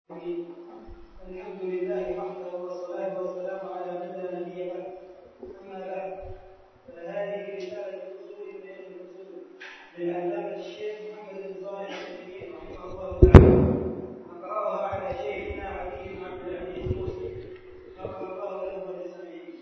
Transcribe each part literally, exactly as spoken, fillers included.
الحمد لله وحده والصلاة والسلام على من لا نبي بعد. أما بعد فهذه رسالة الأصول من علم الأصول للعلامة الشيخ محمد بن صالح العثيمين رحمه الله تعالى، أقرأها على شيخنا علي بن عبد العزيز المسلم غفر الله له وللسامعين.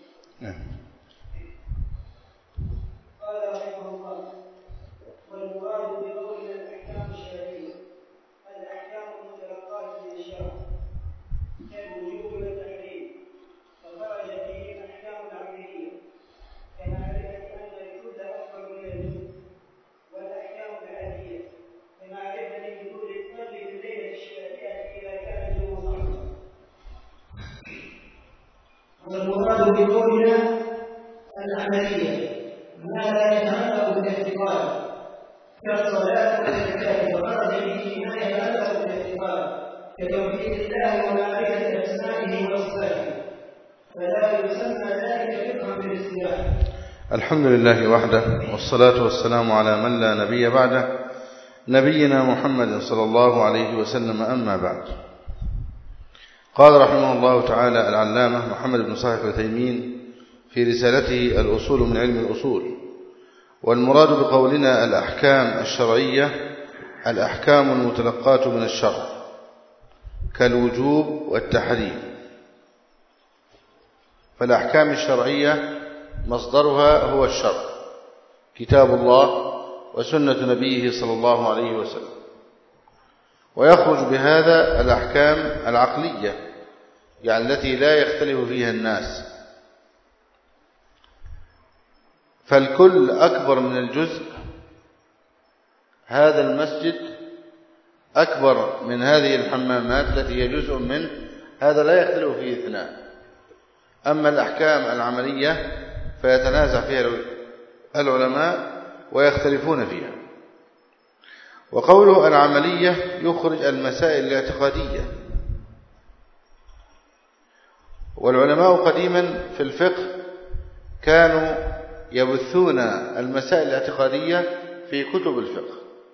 قال رحمه الله: والمراد بقولنا الأحكام الشرعية الأحكام المتلقاة من الشرع كالوجوب والتحريم، فخرج فيه الأحكام العقلية كمعرفة أن الكل أكبر من الجزء، والأحكام العادية كمعرفة نزول القلب في الليلة الشتاء إذا كان الجو صعبا. والمراد بقولنا العملية ما لا يتعلق بالاعتقاد كالصلاة والزكاة، وخرج به ما يتعلق بالاعتقاد كتوحيد الله ومعرفة أسمائه وصفاته، فلا يسمى ذلك فقها بالاصطلاح. الحمد لله وحده، والصلاة والسلام على من لا نبي بعده، نبينا محمد صلى الله عليه وسلم. أما بعد، قال رحمه الله تعالى العلامة محمد بن صالح العثيمين في رسالته الأصول من علم الأصول: والمراد بقولنا الأحكام الشرعية الأحكام المتلقاة من الشرع كالوجوب والتحريم. فالأحكام الشرعية مصدرها هو الشرع، كتاب الله وسنة نبيه صلى الله عليه وسلم، ويخرج بهذا الأحكام العقلية، يعني التي لا يختلف فيها الناس، فالكل أكبر من الجزء. هذا المسجد أكبر من هذه الحمامات التي هي جزء منه، هذا لا يختلف فيه اثنان. أما الأحكام العملية فيتنازع فيها العلماء ويختلفون فيها. وقوله العملية يخرج المسائل الاعتقادية. والعلماء قديما في الفقه كانوا يبثون المسائل الاعتقادية في كتب الفقه،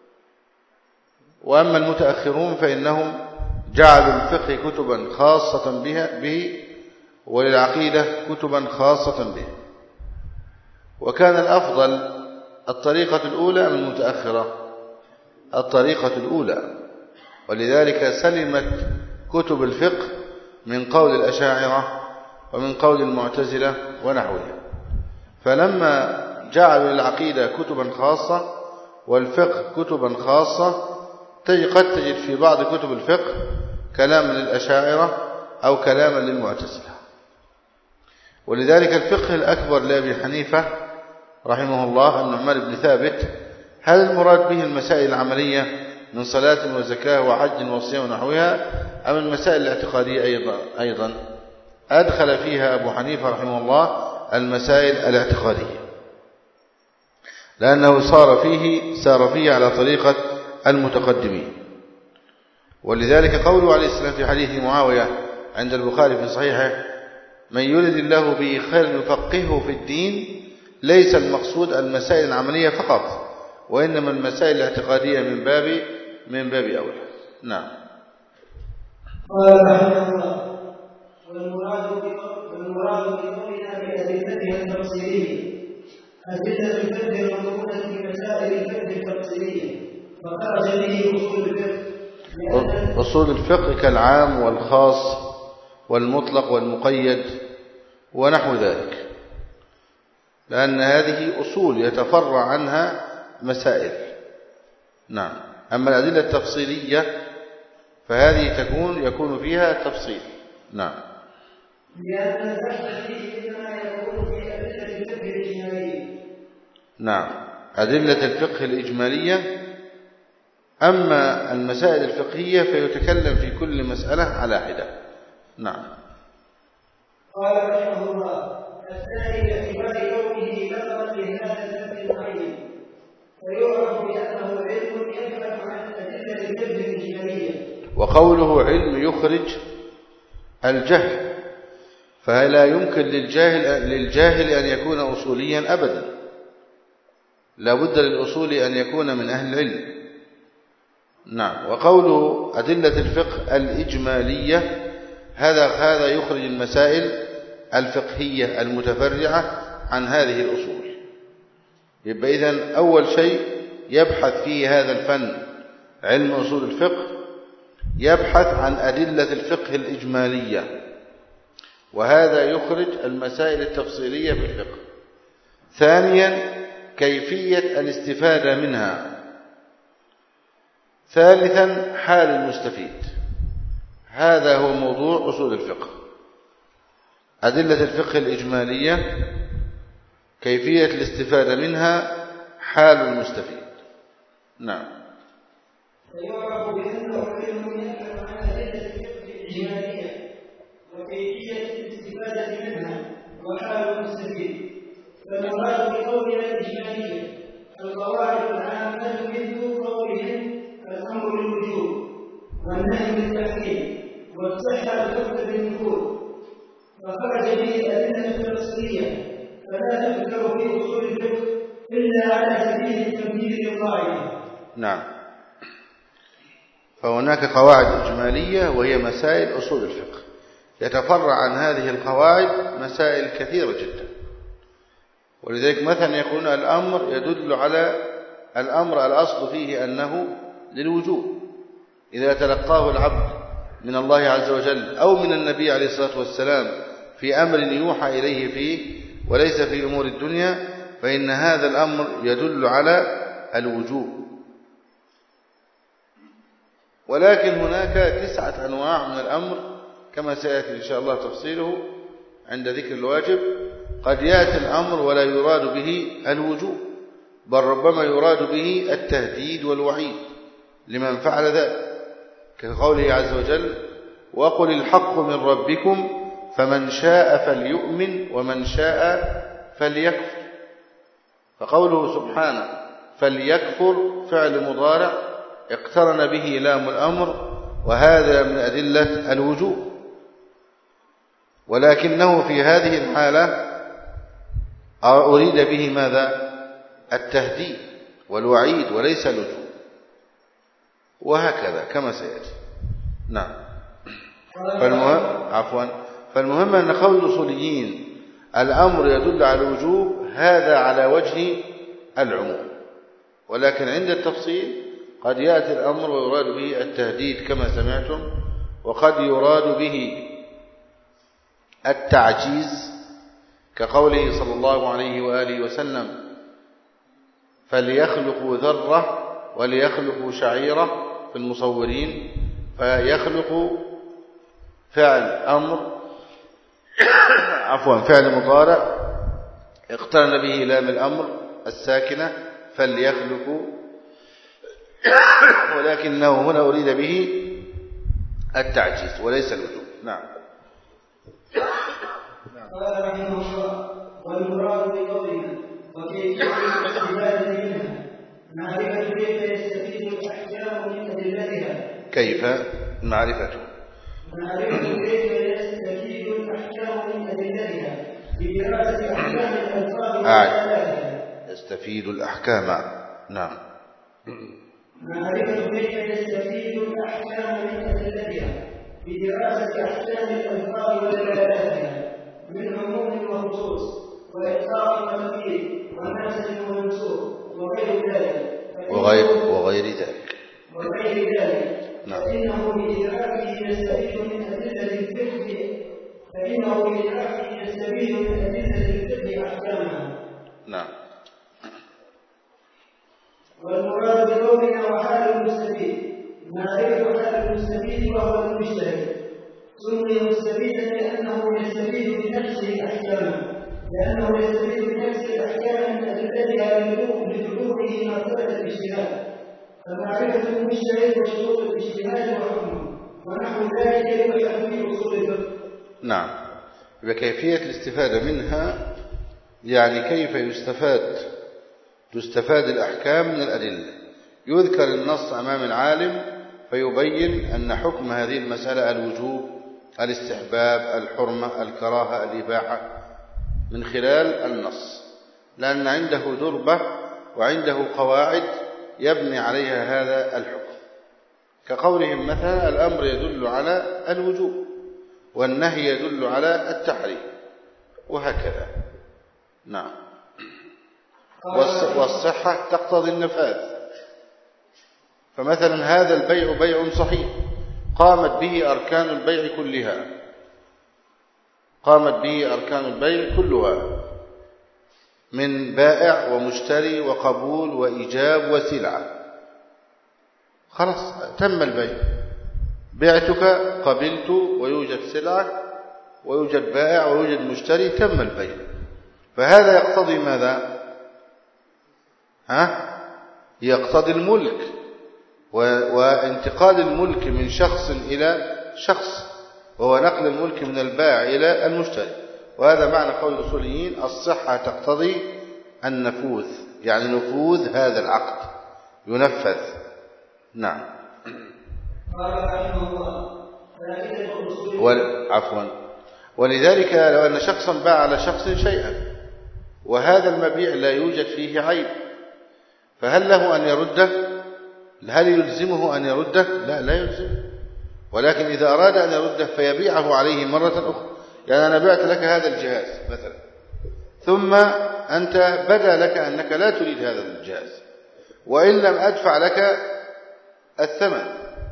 وأما المتأخرون فإنهم جعلوا الفقه كتبا خاصة بها به، وللعقيدة كتبا خاصة به. وكان الأفضل الطريقة الأولى من المتأخرة، الطريقة الأولى، ولذلك سلمت كتب الفقه من قول الأشاعرة ومن قول المعتزلة ونحوها. فلما جعلوا العقيدة كتبا خاصة والفقه كتبا خاصة، قد تجد في بعض كتب الفقه كلاما للأشاعرة أو كلاما للمعتزلة. ولذلك الفقه الأكبر لأبي حنيفة رحمه الله النعمان بن ثابت، هل المراد به المسائل العملية من صلاة وزكاة وحج وصيام ونحوها، أم المسائل الاعتقادية أيضا أيضا أدخل فيها أبو حنيفة رحمه الله المسائل الاعتقادية، لأنه صار فيه سار فيه على طريقة المتقدمين. ولذلك قوله عليه السلام في حديث معاوية عند البخاري في صحيحه: من يرد الله به خيرا يفقهه في الدين، ليس المقصود المسائل العملية فقط، وإنما المسائل الاعتقادية من باب من باب أولى. نعم. قال رحمه الله: والمراد والمراد بقولنا بأدلتها التفصيلية أدلة الفقه المطلوبة في مسائل الفقه التفصيلية، وخرج به أصول الفقه. أصول الفقه كالعام والخاص والمطلق والمقيد ونحو ذلك، لأن هذه أصول يتفرع عنها مسائل. نعم. أما الأدلة التفصيلية فهذه تكون يكون فيها تفصيل. نعم. لأن البحث فيه إنما يكون في أدلة الفقه الإجمالية. نعم، أدلة الفقه الإجمالية. أما المسائل الفقهية فيتكلم في كل مسألة على حدة. نعم. قال رحمه الله: الثاني باعتبار كونه لفظا لهذا الفقه المعين، ويعرف بأنه علم يبحث عن أدلة الفقه الإجمالية. وقوله علم يخرج الجهل، فلا يمكن للجاهل للجاهل أن يكون أصوليا أبدا، لا بد للأصول أن يكون من أهل العلم. نعم. وقول أدلة الفقه الإجمالية هذا هذا يخرج المسائل الفقهية المتفرعة عن هذه الأصول. يبقى إذن أول شيء يبحث فيه هذا الفن علم أصول الفقه يبحث عن أدلة الفقه الإجمالية، وهذا يخرج المسائل التفصيلية في الفقه. ثانيا كيفية الاستفادة منها. ثالثا حال المستفيد. هذا هو موضوع أصول الفقه: أدلة الفقه الإجمالية، كيفية الاستفادة منها، حال المستفيد. نعم. فيعرف بأنه علم يبحث عن أدلة الفقه الإجمالية وكيفية الاستفادة منها وحال المستفيد. فالمراد بقولنا الإجمالية القواعد العامة مثل قولهم الأمر للوجوب والنهي للتحريم والصحة تقتضي النفوذ، فخرج به الأدلة التفصيلية فلا تذكر في أصول الفقه إلا على سبيل التمثيل للقاعدة. نعم. فهناك قواعد إجمالية وهي مسائل أصول الفقه، يتفرع عن هذه القواعد مسائل كثيرة جدا. ولذلك مثلا يكون الأمر يدل على الأمر الأصل فيه أنه للوجوب إذا تلقاه العبد من الله عز وجل أو من النبي عليه الصلاة والسلام في أمر يوحى إليه فيه وليس في أمور الدنيا، فإن هذا الأمر يدل على الوجوب. ولكن هناك تسعة أنواع من الأمر كما سيأتي إن شاء الله تفصيله عند ذكر الواجب. قد يأتي الأمر ولا يراد به الوجوب، بل ربما يراد به التهديد والوعيد لمن فعل ذلك، كقوله عز وجل: وقل الحق من ربكم فمن شاء فليؤمن ومن شاء فليكفر. فقوله سبحانه فليكفر فعل مضارع اقترن به لام الأمر، وهذا من أدلة الوجوب، ولكنه في هذه الحالة أريد به ماذا؟ التهديد والوعيد وليس الوجوب، وهكذا كما سيأتي. نعم. فالمهم عفوا فالمهم أن قول الأصوليين الأمر يدل على الوجوب هذا على وجه العموم، ولكن عند التفصيل قد يأتي الأمر ويراد به التهديد كما سمعتم، وقد يراد به التعجيز كقوله صلى الله عليه وآله وسلم: فليخلقوا ذرة وليخلقوا شعيرة في المصورين، فيخلق فعل أمر عفوا فعل مضارع اقترن به لام الأمر الساكنة فليخلقوا، ولكنه هنا أريد به التعجيز وليس الوجوب. نعم. قال رحمه الله: والمراد بقولنا وكيفية الاستفادة منها معرفة كيف يستفيد الأحكام من أدلتها. كيف معرفته؟ معرفة كيف يستفيد الأحكام من أدلتها بدراسة أحكام الألفاظ وآلاتها. يستفيد الأحكام. نعم. معرفة كيف يستفيد الأحكام من أدلتها بدراسة أحكام الألفاظ ودلالاتها من عموم وخصوص وإطلاق وتقييد ونسب ومنسوب وغير ذلك وغير وغير ذلك وغير ذلك نعم. فإنه بإدراكه يستفيد من أدلة الفقه فإنه بإدراكه يستفيد من أدلة الفقه أحكامها. نعم. والمراد بقولنا وحال المستفيد معرفة حال المستفيد وهو المجتهد. سمي مستفيدا لأنه يستفيد بنفسه أحكاما لأنه يستفيد بنفسه أحكاما من أدلتها لبلوغه مرتبة الاجتهاد، فمعرفة المجتهد وشروط الاجتهاد وحكمه ونحو ذلك يبحث في أصول الفقه. نعم. بكيفية الاستفادة منها يعني كيف يستفاد تستفاد الأحكام من الأدلة. يذكر النص أمام العالم فيبين أن حكم هذه المسألة الوجوب، الاستحباب، الحرمة، الكراهة، الإباحة من خلال النص، لأن عنده دربة وعنده قواعد يبني عليها هذا الحكم. كقولهم مثلا الأمر يدل على الوجوب والنهي يدل على التحريم وهكذا. نعم. والصحة تقتضي النفاذ. فمثلا هذا البيع بيع صحيح قامت به أركان البيع كلها، قامت به أركان البيع كلها من بائع ومشتري وقبول وإيجاب وسلعة، خلاص تم البيع، بعتك قبلت ويوجد سلعة ويوجد بائع ويوجد مشتري، تم البيع. فهذا يقتضي ماذا؟ ها؟ يقتضي الملك وانتقال الملك من شخص إلى شخص، وهو نقل الملك من البائع إلى المشتري. وهذا معنى قول الأصوليين الصحة تقتضي النفوذ، يعني نفوذ هذا العقد ينفذ. نعم. عفوا. ولذلك لو أن شخصا باع على شخص شيئا وهذا المبيع لا يوجد فيه عيب، فهل له أن يرده؟ هل يلزمه أن يرده؟ لا لا يلزمه، ولكن إذا أراد أن يرده فيبيعه عليه مرة أخرى. يعني أنا بعت لك هذا الجهاز مثلا، ثم أنت بدا لك أنك لا تريد هذا الجهاز وإن لم أدفع لك الثمن،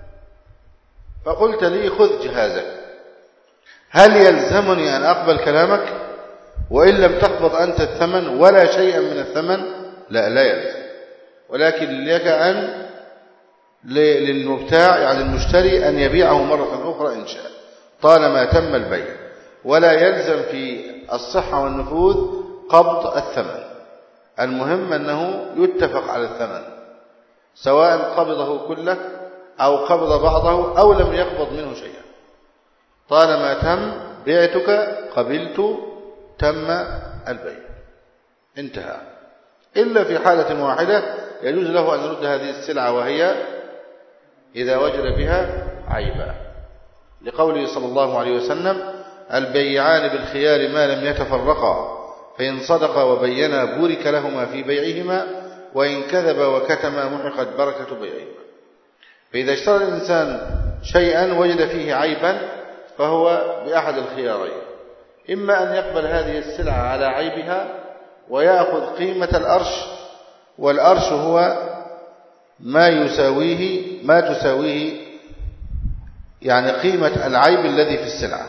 فقلت لي خذ جهازك، هل يلزمني أن أقبل كلامك وإن لم تقبض أنت الثمن ولا شيئا من الثمن؟ لا لا يلزم، ولكن لك أن للمبتاع يعني المشتري أن يبيعه مرة أخرى إن شاء، طالما تم البيع. ولا يلزم في الصحة والنفوذ قبض الثمن، المهم أنه يتفق على الثمن، سواء قبضه كله أو قبض بعضه أو لم يقبض منه شيئا، طالما تم بعتك قبلت تم البيع انتهى. إلا في حالة واحدة يجوز له أن يرد هذه السلعة، وهي إذا وجد بها عيبا، لقوله صلى الله عليه وسلم البيعان بالخيار ما لم يتفرقا فإن صدقا وبينا بورك لهما في بيعهما وإن كذبا وكتما محقت بركة بيعهما. فإذا اشترى الإنسان شيئا وجد فيه عيبا فهو بأحد الخيارين، إما أن يقبل هذه السلعة على عيبها ويأخذ قيمة الأرش، والأرش هو ما يساويه ما تساويه يعني قيمة العيب الذي في السلعة،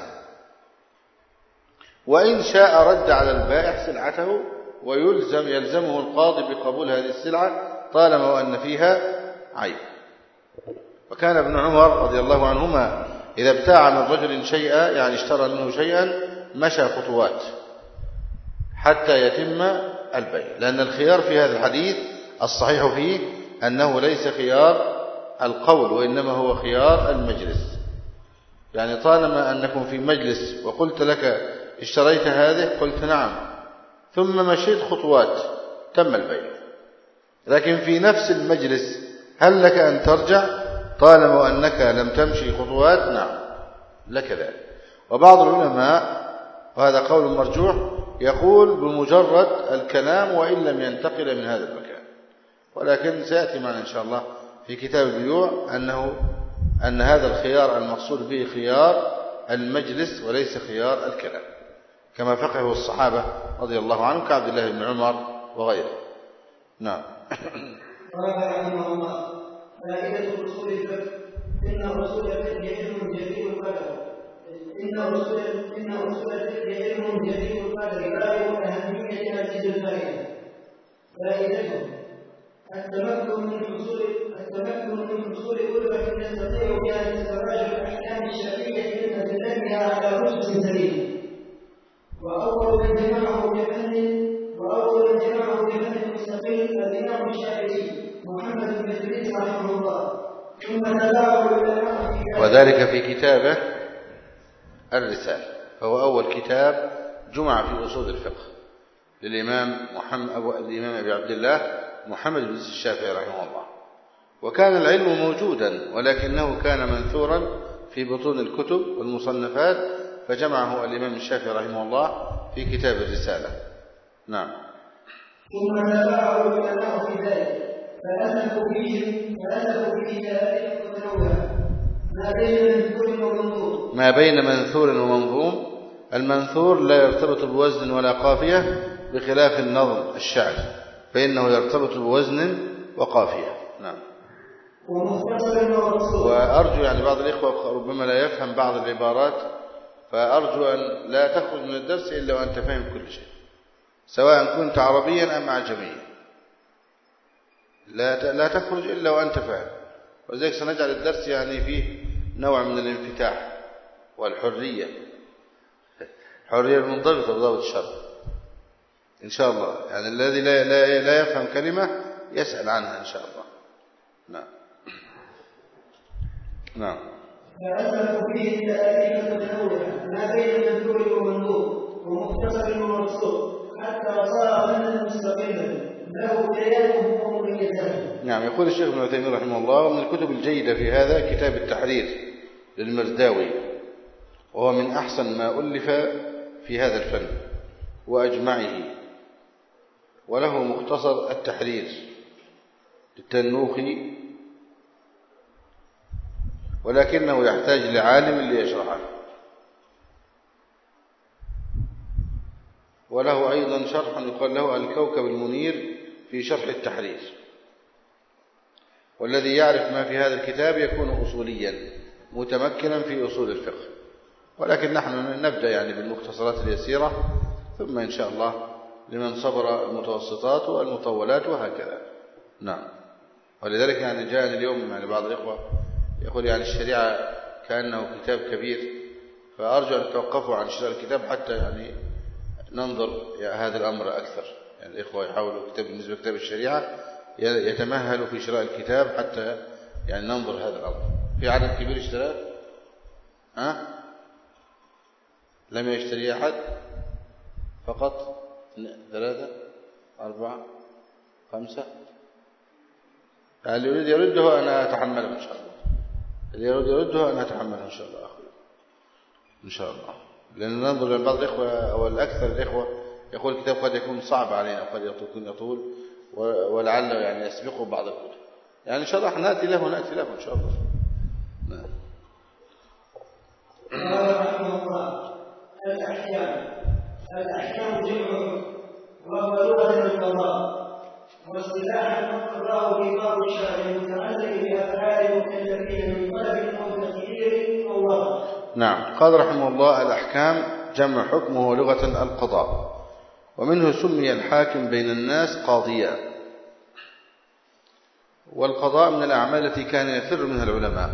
وإن شاء رد على البائع سلعته ويلزم يلزمه القاضي بقبول هذه السلعة طالما وأن فيها عيب. وكان ابن عمر رضي الله عنهما إذا ابتاع من رجل شيئا يعني اشترى منه شيئا مشى خطوات حتى يتم البيع، لأن الخيار في هذا الحديث الصحيح فيه أنه ليس خيار القول وإنما هو خيار المجلس. يعني طالما أنكم في مجلس وقلت لك اشتريت هذه قلت نعم ثم مشيت خطوات تم البيع، لكن في نفس المجلس هل لك أن ترجع طالما أنك لم تمشي خطوات؟ نعم لك ذلك. وبعض العلماء وهذا قول مرجوح يقول بمجرد الكلام وإن لم ينتقل من هذا المكان، ولكن سيأتي معنا إن شاء الله في كتاب البيوع أنه أن هذا الخيار المقصود به خيار المجلس وليس خيار الكلام، كما فقهه الصحابة رضي الله عنهم كعبد الله بن عمر وغيره. نعم. قال رحمه الله فائدة أصول الفقه إن أصول الفقه علم جديد القدر إن أصول إن أصول الفقه علم جديد القدر غاية أهمية هذه الفائدة. فائدته التمكن من حصول التمكن من حصول ألفة يستطيع بها استخراج الأحكام الشرعية من أدلتها على أسس سليم. وأول من جمعه بفن وأول من جمعه بفن مستقل الإمام الشافعي محمد بن إدريس رحمه الله، ثم تبعه العلماء وذلك في كتابه الرسالة، فهو أول كتاب جمع في أصول الفقه للإمام محمد أبو الإمام أبي عبد الله محمد بن إدريس الشافعي رحمه الله. وكان العلم موجودا ولكنه كان منثورا في بطون الكتب والمصنفات، فجمعه الإمام الشافعي رحمه الله في كتاب الرسالة. نعم. ثم تبعه العلماء في ذلك فألفوا فيه فألفوا فيه ثلاثة متنوعة ما بين منثور ومنظوم. ما بين منثور ومنظوم. المنثور لا يرتبط بوزن ولا قافية بخلاف النظم الشعر فإنه يرتبط بوزن وقافية. نعم. وأرجو يعني بعض الإخوة ربما لا يفهم بعض العبارات فأرجو أن لا تخرج من الدرس إلا وأنت فاهم كل شيء سواء كنت عربيا أم عجميا لا لا تخرج إلا وأنت فاهم. ولذلك سنجعل الدرس يعني فيه نوع من الانفتاح والحرية الحرية المنضبطة بضابط الشرع إن شاء الله. يعني الذي لا, لا, لا يفهم كلمة يسأل عنها إن شاء الله. نعم نعم. فأسلك فيه التأليف المتنوعة ما بين منثور ومنظور ومختصر ومقصور حتى صار فنا مستقلا له بيانه ومميزاته. نعم. يقول الشيخ ابن عثيمين رحمه الله ومن الكتب الجيدة في هذا كتاب التحرير للمرداوي وهو من أحسن ما ألف في هذا الفن وأجمعه وله مختصر التحرير للتنوخي ولكنه يحتاج لعالم ليشرحه. وله أيضا شرح يقال له الكوكب المنير في شرح التحرير. والذي يعرف ما في هذا الكتاب يكون أصوليا متمكنا في أصول الفقه. ولكن نحن نبدأ يعني بالمختصرات اليسيرة ثم إن شاء الله لمن صبر المتوسطات والمطولات وهكذا. نعم. ولذلك يعني جاءني اليوم يعني بعض الإخوة يقول يعني الشريعة كأنه كتاب كبير فأرجو أن توقفوا عن شراء الكتاب حتى يعني ننظر هذا الأمر أكثر. يعني الإخوة يحاولوا كتاب بالنسبة لكتاب الشريعة يتمهلوا في شراء الكتاب حتى يعني ننظر هذا الأمر. في عدد كبير اشتراه؟ ها؟ لم يشتري أحد؟ فقط ثلاثة أربعة خمسة. اللي يريد يرده أنا أتحمله إن شاء الله. اللي يريد يرده أنا أتحمله إن شاء الله أخوي إن شاء الله. لأن ننظر لبعض الإخوة أو الأكثر الإخوة يقول الكتاب قد يكون صعب علينا وقد يكون يطول ولعل يعني يسبقه بعض الكتب. يعني إن شاء الله نأتي له ونأتي له إن شاء الله. نعم. قال رحمه الله الأحكام. الأحكام جمع وهو لغة القضاء واصطلاحا ما قضاه في باب الشرع المتعلق بأفعال المكلفين من طلب أو تخيير أو وضع. نعم. قال رحمه الله الأحكام جمع حكمه لغة القضاء ومنه سمي الحاكم بين الناس قاضيا. والقضاء من الأعمال التي كان يفر منها العلماء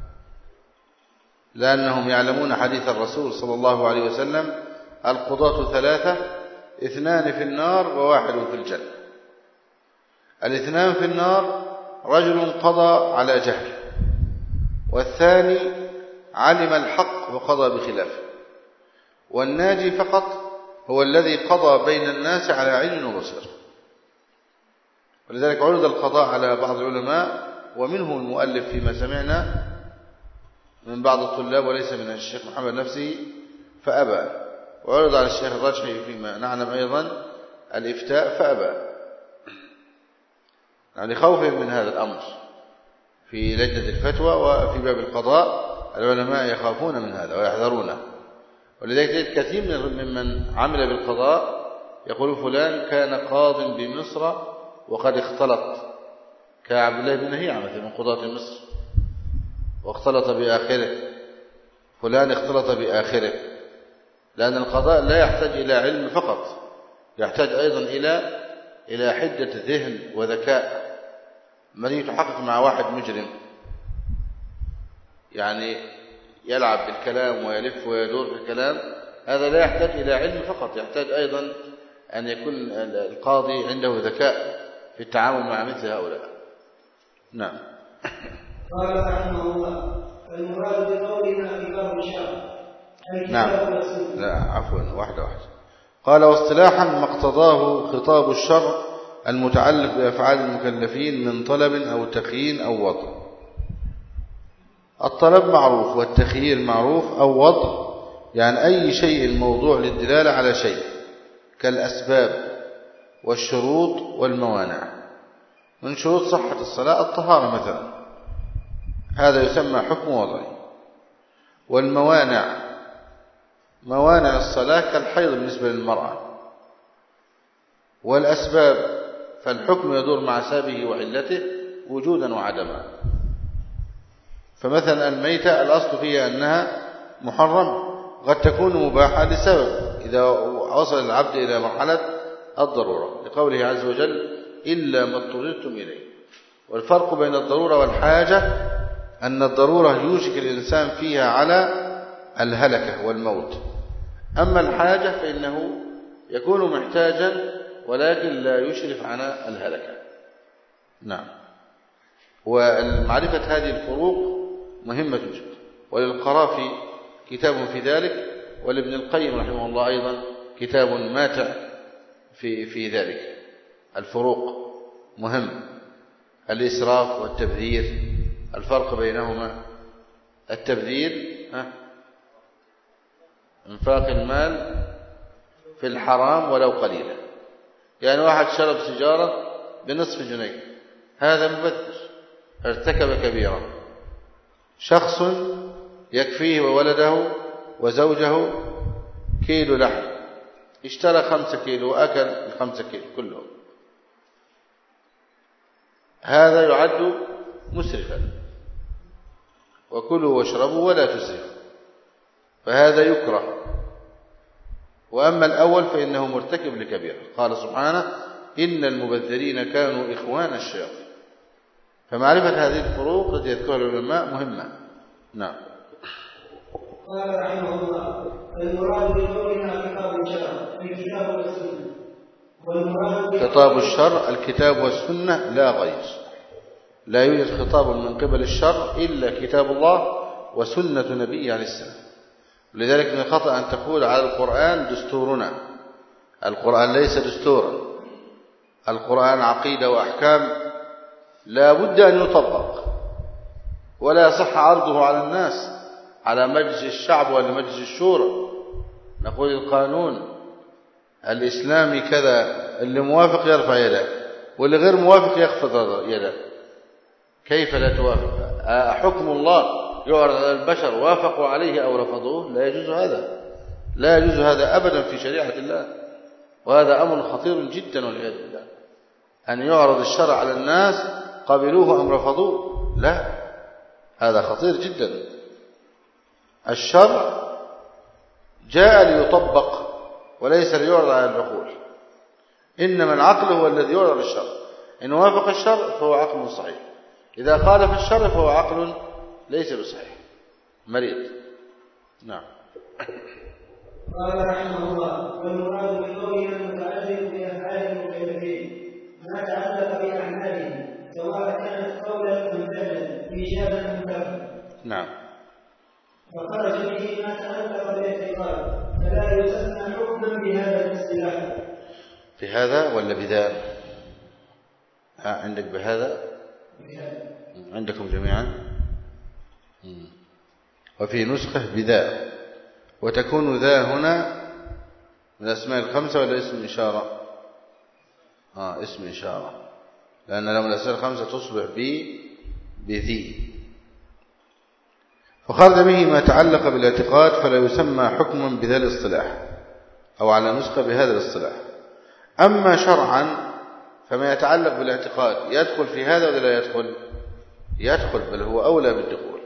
لأنهم يعلمون حديث الرسول صلى الله عليه وسلم القضاة ثلاثة اثنان في النار وواحد في الجنة. الاثنان في النار رجل قضى على جهل والثاني علم الحق وقضى بخلافه والناجي فقط هو الذي قضى بين الناس على علم وبصيرة. ولذلك عرض القضاء على بعض العلماء ومنهم المؤلف فيما سمعنا من بعض الطلاب وليس من الشيخ محمد نفسه فأبى. وعرض على الشيخ الرجحي فيما نعلم أيضا الإفتاء فأبى يعني خوفا من هذا الأمر. في لجنة الفتوى وفي باب القضاء العلماء يخافون من هذا ويحذرونه. ولذلك تجد كثير ممن عمل بالقضاء يقول فلان كان قاض بمصر وقد اختلط كعبد الله بن هيعة مثل من قضاة مصر واختلط بآخره. فلان اختلط بآخره لأن القضاء لا يحتاج إلى علم فقط يحتاج أيضا إلى إلى حدة ذهن وذكاء. من يتحقق مع واحد مجرم يعني يلعب بالكلام ويلف ويدور بالكلام هذا لا يحتاج إلى علم فقط يحتاج أيضا أن يكون القاضي عنده ذكاء في التعامل مع مثل هؤلاء. نعم. قال رحمه الله المراد بقولنا في باب الشرع. نعم. لا عفوا واحدة واحدة. قال واصطلاحا ما اقتضاه خطاب الشرع المتعلق بأفعال المكلفين من طلب أو تخيير أو وضع. الطلب معروف والتخيير معروف أو وضع يعني أي شيء موضوع للدلالة على شيء كالأسباب والشروط والموانع. من شروط صحة الصلاة الطهارة مثلا هذا يسمى حكم وضعي. والموانع موانع الصلاة كالحيض بالنسبة للمرأة. والأسباب فالحكم يدور مع سببه وعلته وجودا وعدما. فمثلا الميتة الأصل فيها أنها محرمة، قد تكون مباحة لسبب إذا وصل العبد إلى مرحلة الضرورة، لقوله عز وجل إلا ما اضطررتم إليه. والفرق بين الضرورة والحاجة أن الضرورة يوشك الإنسان فيها على الهلكة والموت، أما الحاجة فإنه يكون محتاجا ولكن لا يشرف على الهلكة. نعم. ومعرفة هذه الفروق مهمة جدا، وللقرافي كتاب في ذلك، ولابن القيم رحمه الله أيضا كتاب ماتع في في ذلك. الفروق مهم، الإسراف والتبذير، الفرق بينهما. التبذير انفاق المال في الحرام ولو قليلا، يعني واحد شرب سيجارة بنصف جنيه، هذا مبذر ارتكب كبيرة. شخص يكفيه وولده وزوجه كيلو لحم، اشترى خمسة كيلو وأكل الخمسة كيلو كلهم، هذا يعد مسرفا. وكلوا واشربوا ولا تسرفوا، فهذا يكره. وأما الأول فإنه مرتكب لكبيرة. قال سبحانه إن المبذرين كانوا إخوان الشياطين. فمعرفة هذه الفروق التي يذكرها العلماء مهمة. نعم. قال رحمه الله المراد بقولنا خطاب الشرع الكتاب والسنة. والمراد خطاب الشرع الكتاب والسنة لا غير. لا يوجد خطاب من قبل الشرع إلا كتاب الله وسنة نبيه عليه السلام. لذلك من الخطأ أن تقول على القرآن دستورنا. القرآن ليس دستورا، القرآن عقيدة وأحكام لا بد أن يطبق، ولا يصح عرضه على الناس على مجلس الشعب ولا مجلس الشورى. نقول القانون الإسلامي كذا، اللي موافق يرفع يده واللي غير موافق يخفض يده. كيف لا توافق؟ حكم الله يعرض على البشر وافقوا عليه أو رفضوه؟ لا يجوز هذا، لا يجوز هذا أبدا في شريعة الله. وهذا أمر خطير جدا والعياذ بالله، أن يعرض الشرع على الناس قبلوه أم رفضوه. لا، هذا خطير جدا. الشرع جاء ليطبق وليس ليعرض على العقول. إنما العقل هو الذي يعرض الشرع، إن وافق الشرع فهو عقل صحيح، إذا خالف الشرع فهو عقل ليس بصحيح، مريض. نعم. قال رحمه الله والمراد بقولنا المتعلق بأفعال المكلفين ما تعلق بأعمالهم سواء كانت قولا أم فعلا إيجابا أم كفرا. نعم. وخرج به ما تعلق بالاعتقاد فلا يسمى حكما بهذا الاصطلاح. في هذا ولا بذا؟ ها عندك بهذا؟ بهذا. عندكم جميعا؟ وفي نسخة بذا، وتكون ذا هنا من الأسماء الخمسة ولا اسم إشارة؟ آه اسم إشارة، لأن لما الأسماء الخمسة تصبح بي بذي. فخرج به ما تعلق بالاعتقاد فلا يسمى حكما بذا الاصطلاح، أو على نسخة بهذا الاصطلاح. أما شرعا فما يتعلق بالاعتقاد يدخل في هذا ولا لا يدخل؟ يدخل، بل هو أولى بالدخول.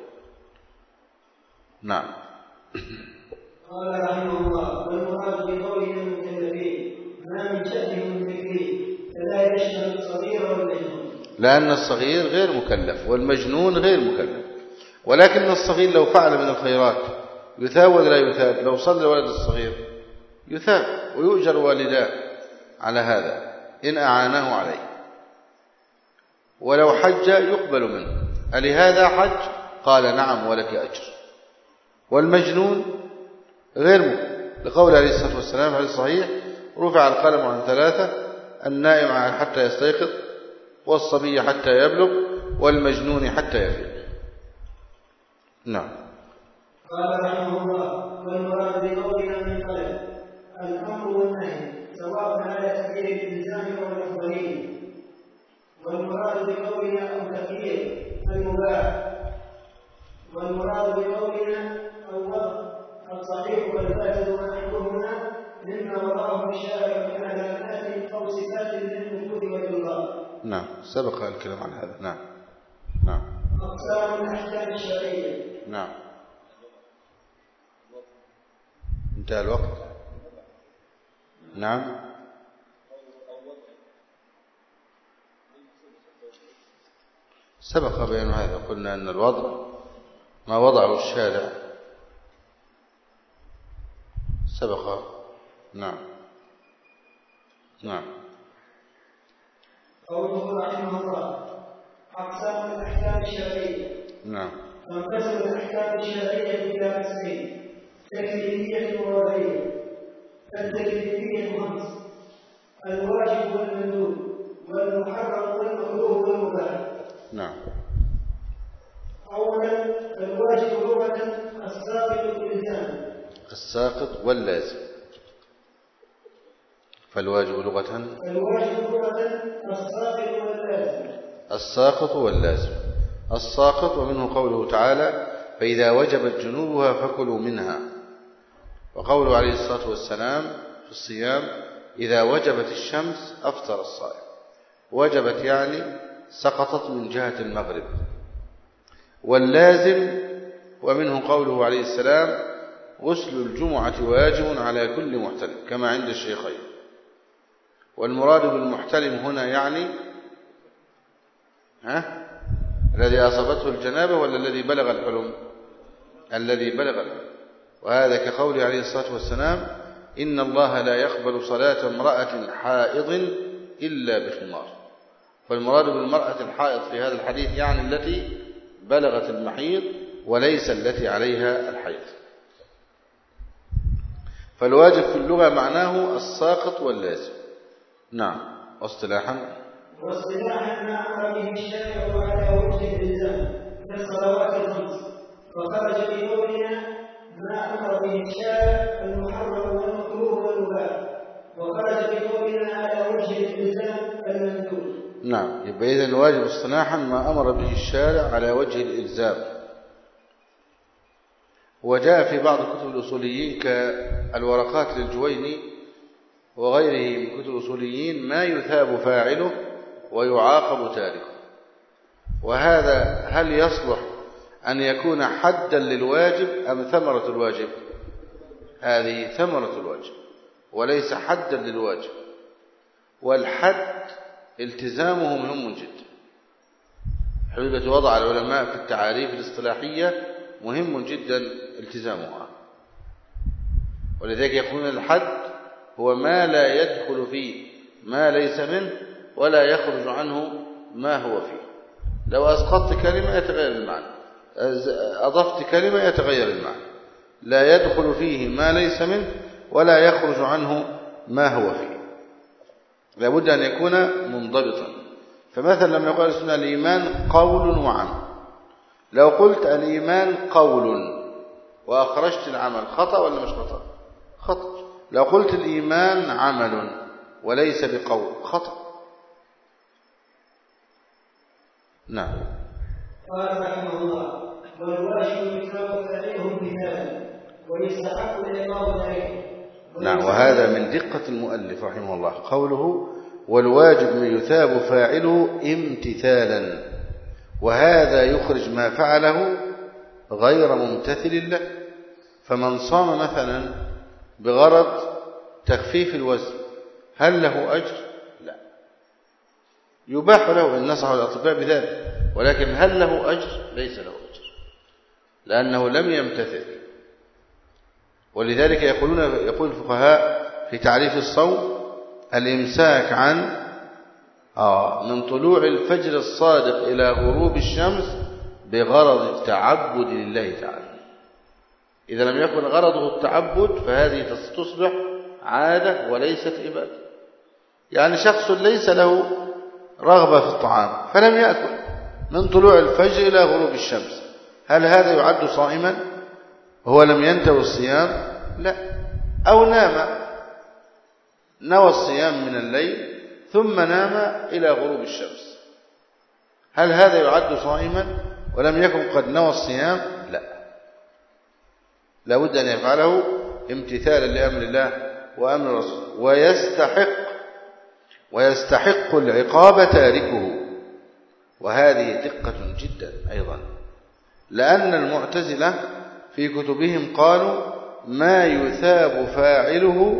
نعم. قال رحمه الله والمراد بقولنا المكلفين ما من شأنهم التكليف فلا يشمل الصغير والمجنون، لأن الصغير غير مكلف والمجنون غير مكلف. ولكن الصغير لو فعل من الخيرات يثاب ولا لا يثاب؟ لو صلى ولد الصغير يثاب ويؤجر والداه على هذا إن أعاناه عليه. ولو حج يقبل منه، ألهذا حج؟ قال نعم ولك أجر. والمجنون غير مكلف، لقول عليه الصلاة والسلام في الصحيح رفع القلم عن ثلاثة: النائم حتى يستيقظ، والصبي حتى يبلغ، والمجنون حتى يفيق. نعم. قال رحمه الله والمراد بقولنا من قلب الأمر والنهي سواء على سبيل الإلزام أو الأفضلية. والمراد بقولنا أو تخيير المباح الصحيح والفاسد ونحوهما مما وضعه الشارع من علامات أو صفات للنفوذ والإلغاء. نعم سبق الكلام عن هذا. نعم نعم. أقسام الأحكام الشرعية. نعم انتهى الوقت. نعم سبق بيان هذا، قلنا أن الوضع ما وضعه الشارع سبق. نعم نعم. قوله رحمه الله أقسام الأحكام الشرعية. نعم. تنقسم الأحكام الشرعية إلى قسمين: تكليفية ووضعية. التكليفية خمس: الواجب والمندوب والمحرم والمكروه والمباح. نعم. أولا الواجب لغة الساقط واللازم. الساقط واللازم. فالواجب لغة الواجب لغة الساقط واللازم. الساقط واللازم. الساقط ومنه قوله تعالى: فإذا وجبت جنوبها فكلوا منها. وقوله عليه الصلاة والسلام في الصيام: إذا وجبت الشمس أفطر الصائم. وجبت يعني سقطت من جهة المغرب. واللازم ومنه قوله عليه السلام: غسل الجمعة واجب على كل محتلم، كما عند الشيخين. والمراد بالمحتلم هنا يعني ها الذي أصابته الجنابة ولا الذي بلغ الحلم؟ الذي بلغ الحلم. وهذا كقوله عليه الصلاة والسلام: إن الله لا يقبل صلاة امرأة حائض إلا بخمار. فالمراد بالمرأة الحائض في هذا الحديث يعني التي بلغت المحيض وليس التي عليها الحيض. فالواجب في اللغة معناه الساقط واللازم. نعم. واصطلاحا واصطلاحا ما أمر به الشارع على وجه الإلزام كالصلوات الخمس، وخرج بقولنا ما أمر به الشارع المحرم والمكروه والمباح، وخرج بقولنا على وجه الإلزام المندوب. نعم. يبقى إذن الواجب اصطلاحا ما أمر به الشارع على وجه الإلزام. وجاء في بعض كتب الأصوليين كالورقات للجويني وغيره من كتب الأصوليين ما يثاب فاعله ويعاقب تاركه. وهذا هل يصلح أن يكون حدا للواجب أم ثمرة الواجب؟ هذه ثمرة الواجب وليس حدا للواجب. والحد التزامه مهم جدا. حبيبة وضع العلماء في التعاريف الاصطلاحية مهم جدا التزامها. ولذلك يقولون الحد هو ما لا يدخل فيه ما ليس منه ولا يخرج عنه ما هو فيه. لو أسقطت كلمة يتغير المعنى، أضفت كلمة يتغير المعنى. لا يدخل فيه ما ليس منه ولا يخرج عنه ما هو فيه. لابد أن يكون منضبطا. فمثلا لما يقول السنة الإيمان قول وعمل، لو قلت الإيمان قول وأخرجت العمل خطأ ولا مش خطأ؟ خطأ. لو قلت الإيمان عمل وليس بقول خطأ. نعم. قال رحمه الله: والواجب يثاب فاعله بذلك ويستحق العقاب عليه. نعم. وهذا من دقة المؤلف رحمه الله قوله: والواجب يثاب فاعله امتثالا. وهذا يخرج ما فعله غير ممتثل له. فمن صام مثلا بغرض تخفيف الوزن هل له أجر؟ لا. يباح له إن نصح الأطباء بذلك، ولكن هل له أجر؟ ليس له أجر لأنه لم يمتثل. ولذلك يقولون يقول الفقهاء في تعريف الصوم: الإمساك عن آه من طلوع الفجر الصادق إلى غروب الشمس بغرض التعبد لله تعالى. إذا لم يكن غرضه التعبد فهذه تصبح عادة وليست إبادة. يعني شخص ليس له رغبة في الطعام فلم يأكل من طلوع الفجر إلى غروب الشمس، هل هذا يعد صائما؟ هو لم ينتوي الصيام؟ لا. أو نام، نوى الصيام من الليل ثم نام إلى غروب الشمس، هل هذا يعد صائما ولم يكن قد نوى الصيام؟ لا. لا بد أن يفعله امتثالا لأمر الله وأمر الرسول، ويستحق ويستحق العقاب تاركه. وهذه دقة جدا أيضا، لأن المعتزلة في كتبهم قالوا ما يثاب فاعله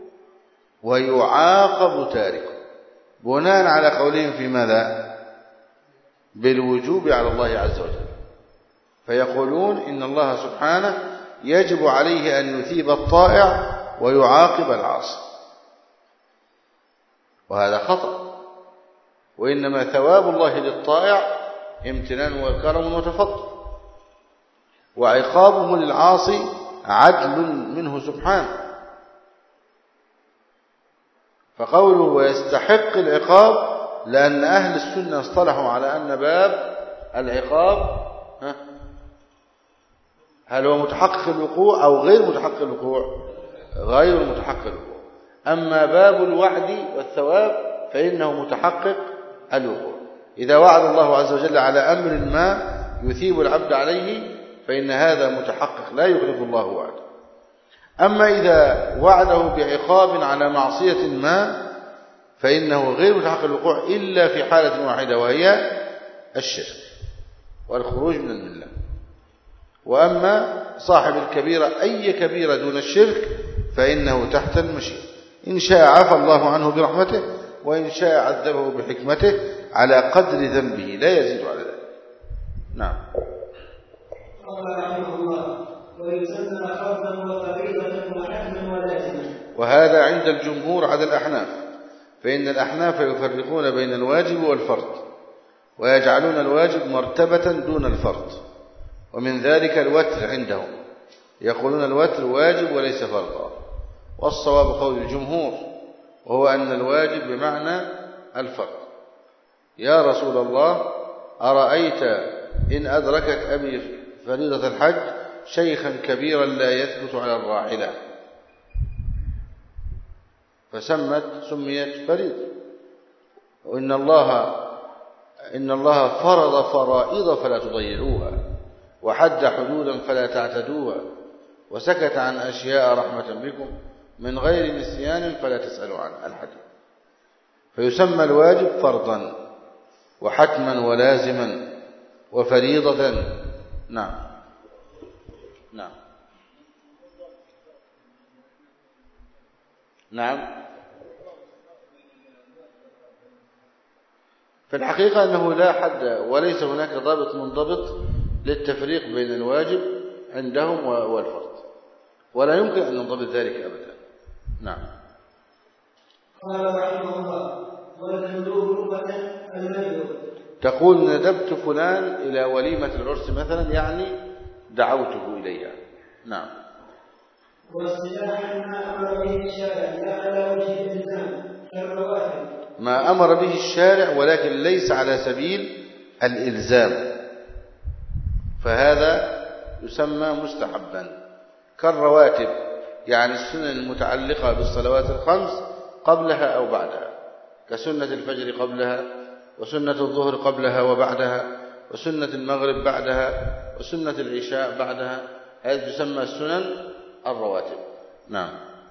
ويعاقب تاركه، بناء على قولهم في ماذا؟ بالوجوب على الله عز وجل. فيقولون إن الله سبحانه يجب عليه أن يثيب الطائع ويعاقب العاصي، وهذا خطأ. وإنما ثواب الله للطائع امتنان وكرم وتفضل، وعقابه للعاصي عدل منه سبحانه. فقوله ويستحق العقاب لأن أهل السنة اصطلحوا على أن باب العقاب هل هو متحقق الوقوع أو غير متحقق الوقوع؟ غير متحقق الوقوع. أما باب الوعد والثواب فإنه متحقق الوقوع. إذا وعد الله عز وجل على أمر ما يثيب العبد عليه فإن هذا متحقق لا يخلف الله وعده. أما إذا وعده بعقاب على معصية ما فإنه غير متحقق الوقوع إلا في حالة واحدة، وهي الشرك والخروج من الملة. وأما صاحب الكبيرة أي كبيرة دون الشرك فإنه تحت المشيئة، إن شاء عفى الله عنه برحمته، وإن شاء عذبه بحكمته على قدر ذنبه لا يزيد على ذلك. نعم. وهذا عند الجمهور على الأحناف، فإن الأحناف يفرقون بين الواجب والفرض، ويجعلون الواجب مرتبة دون الفرض، ومن ذلك الوتر عندهم، يقولون الوتر واجب وليس فرضا. والصواب قول الجمهور، وهو أن الواجب بمعنى الفرض. يا رسول الله أرأيت إن أدركت أبي فريضة الحج شيخا كبيرا لا يثبت على الراحلة، فسمت سميت فريضة. وإن الله إن الله فرض فرائض فلا تضيعوها، وحد حدودا فلا تعتدوها، وسكت عن أشياء رحمة بكم من غير نسيان فلا تسألوا عن الحديث. فيسمى الواجب فرضا وحتما ولازما وفريضة. نعم نعم نعم. في الحقيقة أنه لا حد وليس هناك ضابط منضبط للتفريق بين الواجب عندهم والفرض، ولا يمكن أن نضبط ذلك أبدا. نعم. قال رحمه الله والمندوب لغة المندوب. تقول ندبت فلان إلى وليمة العرس مثلا، يعني دعوته إليها. نعم. واصطلاحا ما أمر به الشارع لا على وجه الإلزام كالرواتب. ما أمر به الشارع ولكن ليس على سبيل الإلزام، فهذا يسمى مستحبا كالرواتب، يعني السنن المتعلقة بالصلوات الخمس قبلها أو بعدها، كسنة الفجر قبلها، وسنة الظهر قبلها وبعدها، وسنة المغرب بعدها، وسنة العشاء بعدها. هذه تسمى السنن الرواتب. نعم.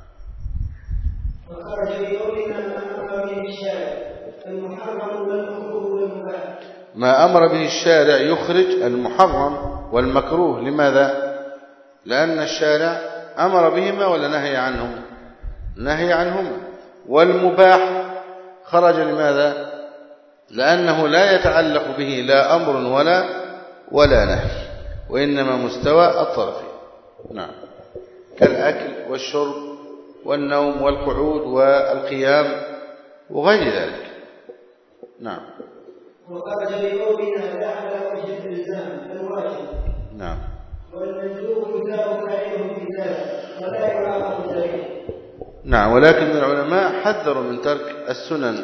وخرج بقولنا ما أمر به الشارع المحرم والمكروه والمباح. ما أمر به الشارع يخرج المحرم والمكروه. لماذا؟ لأن الشارع أمر بهما ولا نهي عنهم؟ نهي عنهما. والمباح خرج لماذا؟ لأنه لا يتعلق به لا أمر ولا ولا نهي، وإنما مستوى الطرفين. نعم. كالأكل والشرب والنوم والقعود والقيام وغير ذلك. نعم. وخرج بقولنا لا على وجه الإلزام الواجب. نعم. والمندوب يثاب فاعله بذلك ولا يعاقب ذلك. نعم. ولكن العلماء حذروا من ترك السنن،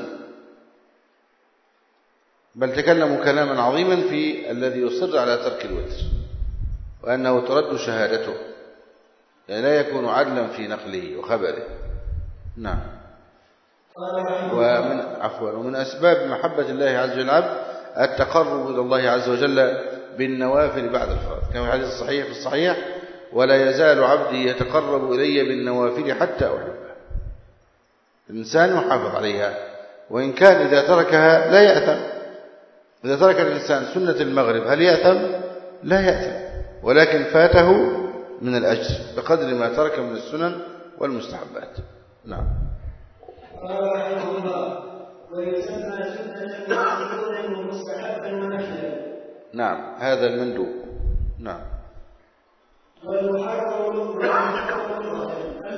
بل تكلموا كلاما عظيما في الذي يصر على ترك الوتر، وأنه ترد شهادته، يعني لا يكون عدلا في نقله وخبره. نعم. ومن عفوا ومن أسباب محبة الله عز وجل العبد التقرب إلى الله عز وجل بالنوافل بعد الفرائض، كما في الحديث الصحيح في الصحيح ولا يزال عبدي يتقرب إلي بالنوافل حتى أحبه. الإنسان يحافظ عليها، وإن كان إذا تركها لا يأثم. إذا ترك الإنسان سنة المغرب هل يأثم؟ لا يأثم، ولكن فاته من الأجر بقدر ما ترك من السنن والمستحبات. نعم. قال رحمه الله: ويسمى سنة مأخوذا ومستحبا ومحلا. نعم، هذا المندوب. نعم. والمحرم الممنوع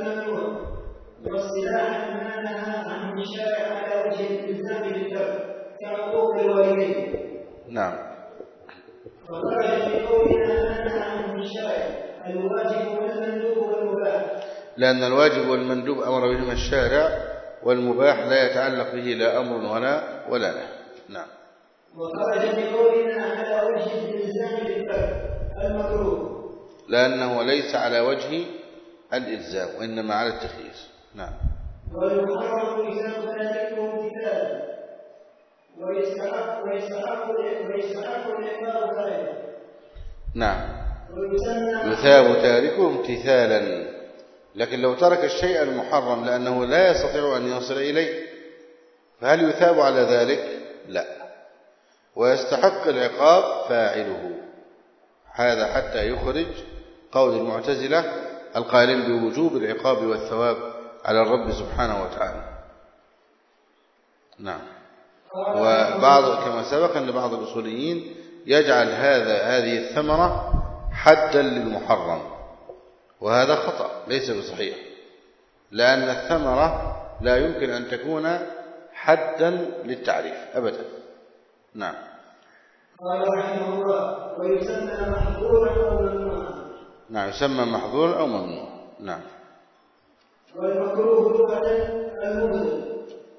واصطلاحا ما نهى عنه الشارع على وجه الالزام بالترك كعقوق الوالدين. نعم. وخرج في قولنا ما نهى عنه الشارع الواجب والمندوب والمباح، لأن الواجب والمندوب أمر بهما الشارع، والمباح لا يتعلق به لا أمر ولا ولا نهي. نعم. وخرج في قولنا على وجه الالزام بالترك المكروه، لأنه ليس على وجه الإلزام وإنما على التخيير. نعم. والمحرم إذا فاتته امتثالا ويستحق ويستحق ويستحق العقاب فاعله. نعم. يثاب تاركه امتثالا، لكن لو ترك الشيء المحرم لأنه لا يستطيع أن يصل إليه فهل يثاب على ذلك؟ لا. ويستحق العقاب فاعله، هذا حتى يخرج قول المعتزلة القائلين بوجوب العقاب والثواب على الرب سبحانه وتعالى. نعم. وبعض كما سبق أن بعض الأصوليين يجعل هذا هذه الثمرة حدا للمحرم، وهذا خطأ ليس بصحيح، لأن الثمرة لا يمكن أن تكون حدا للتعريف أبدا. نعم. قال رحمه الله: ويسمى محظورا أو ممنوعا. نعم، يسمى محظورا أو ممنوع. نعم. والمكروه لغة المبغض،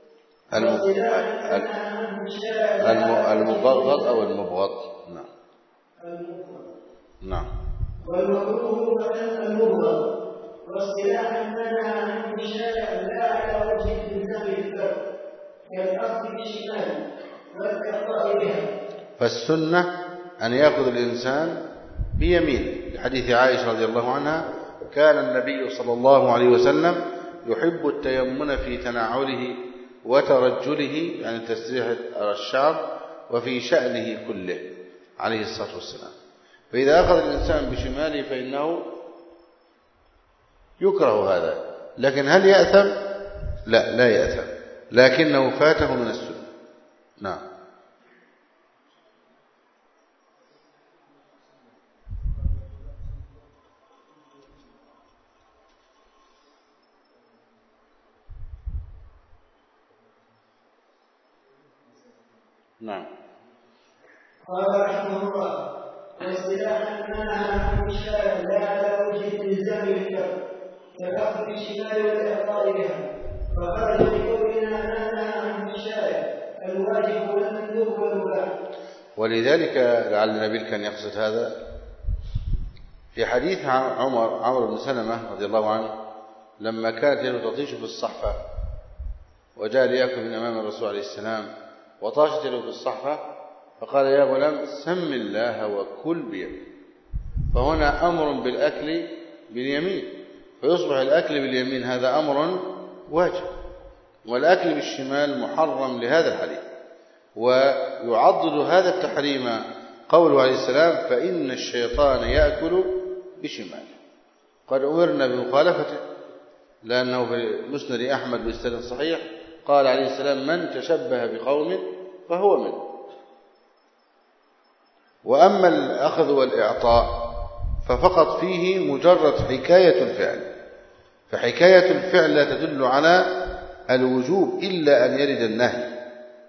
المبغض أو المبغض. نعم. نعم. والمكروه لغة المبغض، واصطلاحا ما نهى عنه الشارع لا على وجه الالزام بالترك كالأخذ بالشمال والإعطاء بها. فالسنة أن يأخذ الإنسان بيمين، لحديث عائشة رضي الله عنها: كان النبي صلى الله عليه وسلم يحب التيمن في تنعله وترجله، يعني تسريح الشعر، وفي شأنه كله عليه الصلاة والسلام. فإذا أخذ الإنسان بشماله فإنه يكره هذا، لكن هل يأثم؟ لا، لا يأثم، لكنه فاته من السنة. نعم. نعم. قال رحمه الله: واصطلاحا ما نهى عنه الشارع لا على وجه الالزام بالترك كالأخذ بالشمال والإعطاء بها. فخرج بقولنا ما نهى عنه الشارع الواجب والمندوب والمباح. ولذلك لعل نبيل كان يقصد هذا في حديث عمر عمرو بن سلمة رضي الله عنه لما كانت يده تطيش في الصحفة وجاء ليأكل من أمام الرسول عليه السلام وطاشت له في الصحفة، فقال: يا غلام سم الله وكل بيمين. فهنا أمر بالأكل باليمين، فيصبح الأكل باليمين هذا أمر واجب، والأكل بالشمال محرم لهذا الحديث. ويعضد هذا التحريم قوله عليه السلام: فإن الشيطان يأكل بشماله. قد أمرنا بمخالفته، لأنه في مسند أحمد بإسناد صحيح قال عليه السلام: من تشبه بقوم فهو منه. وأما الأخذ والإعطاء ففقط فيه مجرد حكاية الفعل، فحكاية الفعل لا تدل على الوجوب إلا أن يرد النهي،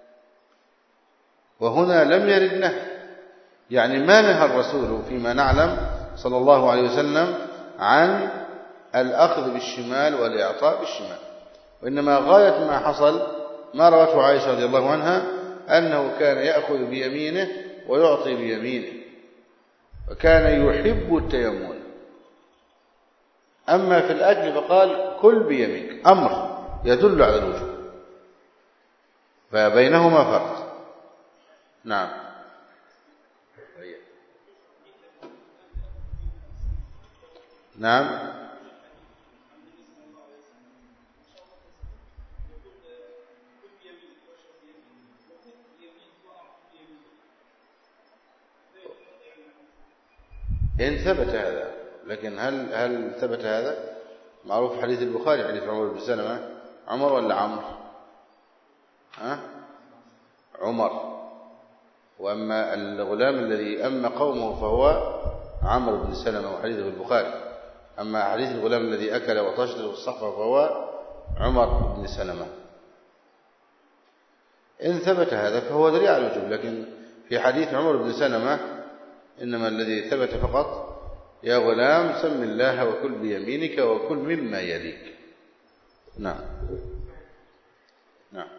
وهنا لم يرد نهي، يعني ما نهى الرسول فيما نعلم صلى الله عليه وسلم عن الأخذ بالشمال والإعطاء بالشمال، وإنما غاية ما حصل ما روته عائشة رضي الله عنها أنه كان يأخذ بيمينه ويعطي بيمينه، وكان يحب التيمم. أما في الأكل فقال: كل بيمينك، أمر يدل على الوجوب، فبينهما فرق. نعم. نعم. إن ثبت هذا، لكن هل هل ثبت هذا؟ معروف حديث البخاري حديث عمر بن سلمة. عمر ولا عمرو؟ ها؟ عمر. وأما الغلام الذي أما قومه فهو عمرو بن سلمة وحديثه البخاري. أما حديث الغلام الذي أكل وطشت الصحفة فهو عمر بن سلمة. إن ثبت هذا فهو دليل على الوجوب، لكن في حديث عمر بن سلمة إنما الذي ثبت فقط يا غلام سم الله وكل بيمينك وكل مما يليك. نعم نعم.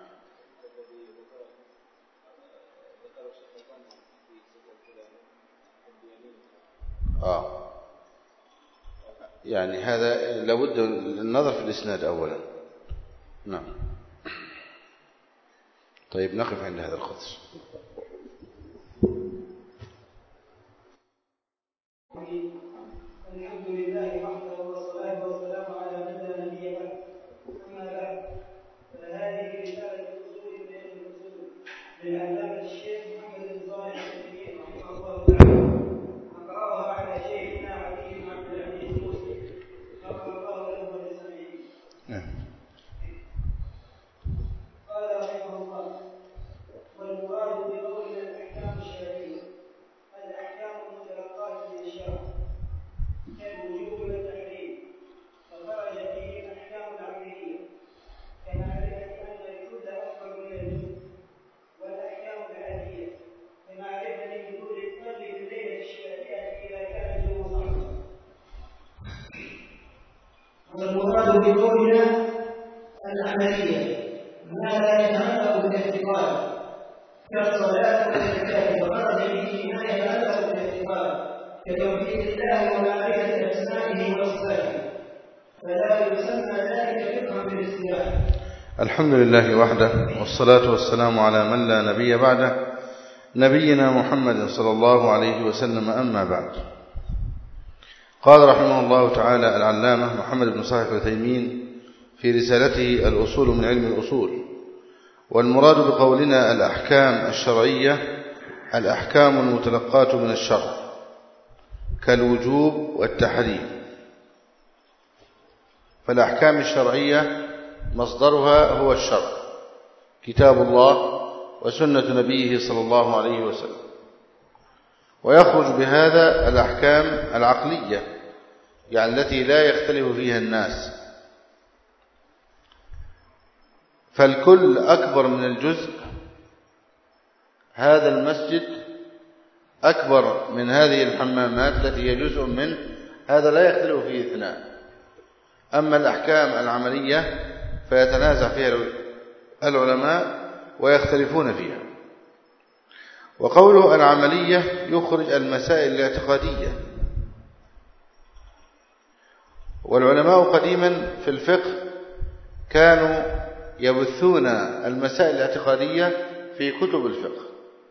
آه يعني هذا لابد النظر في الإسناد أولا. نعم. طيب نقف عند هذا القدر. الحمد لله وحده والصلاة والسلام على من لا نبي بعده. أما بعد، فهذه رسالة أصول من علم الأصول للعلامة الشيخ محمد بن صالح العثيمين رحمه الله تعالى. أقرأها على شيخنا علي بن عبد العزيز المسلم غفر الله له ولسامعين. قال رحمه الله: والمراد بقولنا الأحكام الشرعية الأحكام المتلقاة من الشرع كالوجوب والتحريم، فخرج فيه الأحكام العقلية كمعرفة أن الكل أكبر من الجزء، والأحكام العادية كمعرفة نزول القلب في الليلة الشتاء إذا كان الجو صحراء. والمراد بقولنا العملية ما لا يتعلق بالاعتقاد كالصلاة والزكاة، وخرج فيه ما يتعلق بالاعتقاد كتوحيد الله ومعرفة أسمائه وصفاته، فلا يسمى ذلك فقها بالاصطلاح. الحمد لله وحده، والصلاة والسلام على من لا نبي بعده، نبينا محمد صلى الله عليه وسلم. أما بعد، قال رحمه الله تعالى العلامة محمد بن صالح العثيمين في رسالته الأصول من علم الأصول: والمراد بقولنا الأحكام الشرعية الأحكام المتلقاة من الشرع كالوجوب والتحريم. فالأحكام الشرعية مصدرها هو الشرع، كتاب الله وسنة نبيه صلى الله عليه وسلم، ويخرج بهذا الأحكام العقلية، يعني التي لا يختلف فيها الناس. فالكل أكبر من الجزء، هذا المسجد أكبر من هذه الحمامات التي هي جزء منه، هذا لا يختلف فيه اثنان. أما الأحكام العملية فيتنازع فيها العلماء ويختلفون فيها. وقوله العملية يخرج المسائل الاعتقادية. والعلماء قديما في الفقه كانوا يبثون المسائل الاعتقادية في كتب الفقه،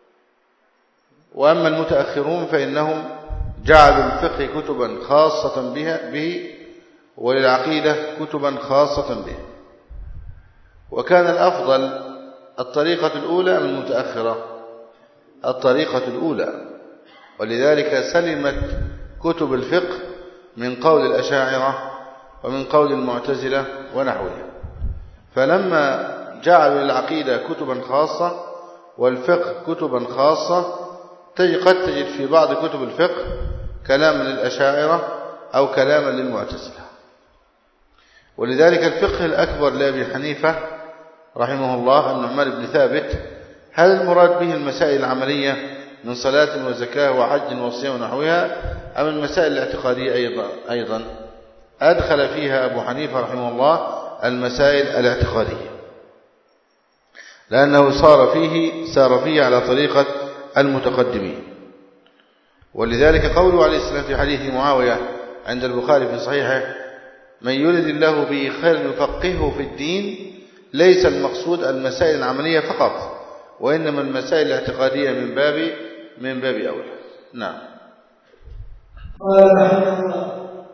وأما المتأخرون فإنهم جعلوا الفقه كتبا خاصة بها به، وللعقيدة كتبا خاصة به. وكان الأفضل الطريقة الأولى من المتأخرة، الطريقة الأولى، ولذلك سلمت كتب الفقه من قول الأشاعرة ومن قول المعتزلة ونحوها. فلما جعلوا العقيدة كتبا خاصة والفقه كتبا خاصة، قد تجد في بعض كتب الفقه كلاما للأشاعرة أو كلاما للمعتزلة. ولذلك الفقه الأكبر لأبي حنيفة رحمه الله النعمان بن ثابت، هل المراد به المسائل العملية من صلاة وزكاة وحج وصيام ونحوها، أم المسائل الاعتقادية أيضا أيضا أدخل فيها أبو حنيفة رحمه الله المسائل الاعتقادية، لأنه صار فيه سار فيه على طريقة المتقدمين. ولذلك قوله عليه السلام في حديث معاوية عند البخاري في صحيحه: من يرد الله به خيرا يفقهه في الدين، ليس المقصود المسائل العملية فقط، وإنما المسائل الاعتقادية من باب من باب أولى. نعم. قال رحمه الله: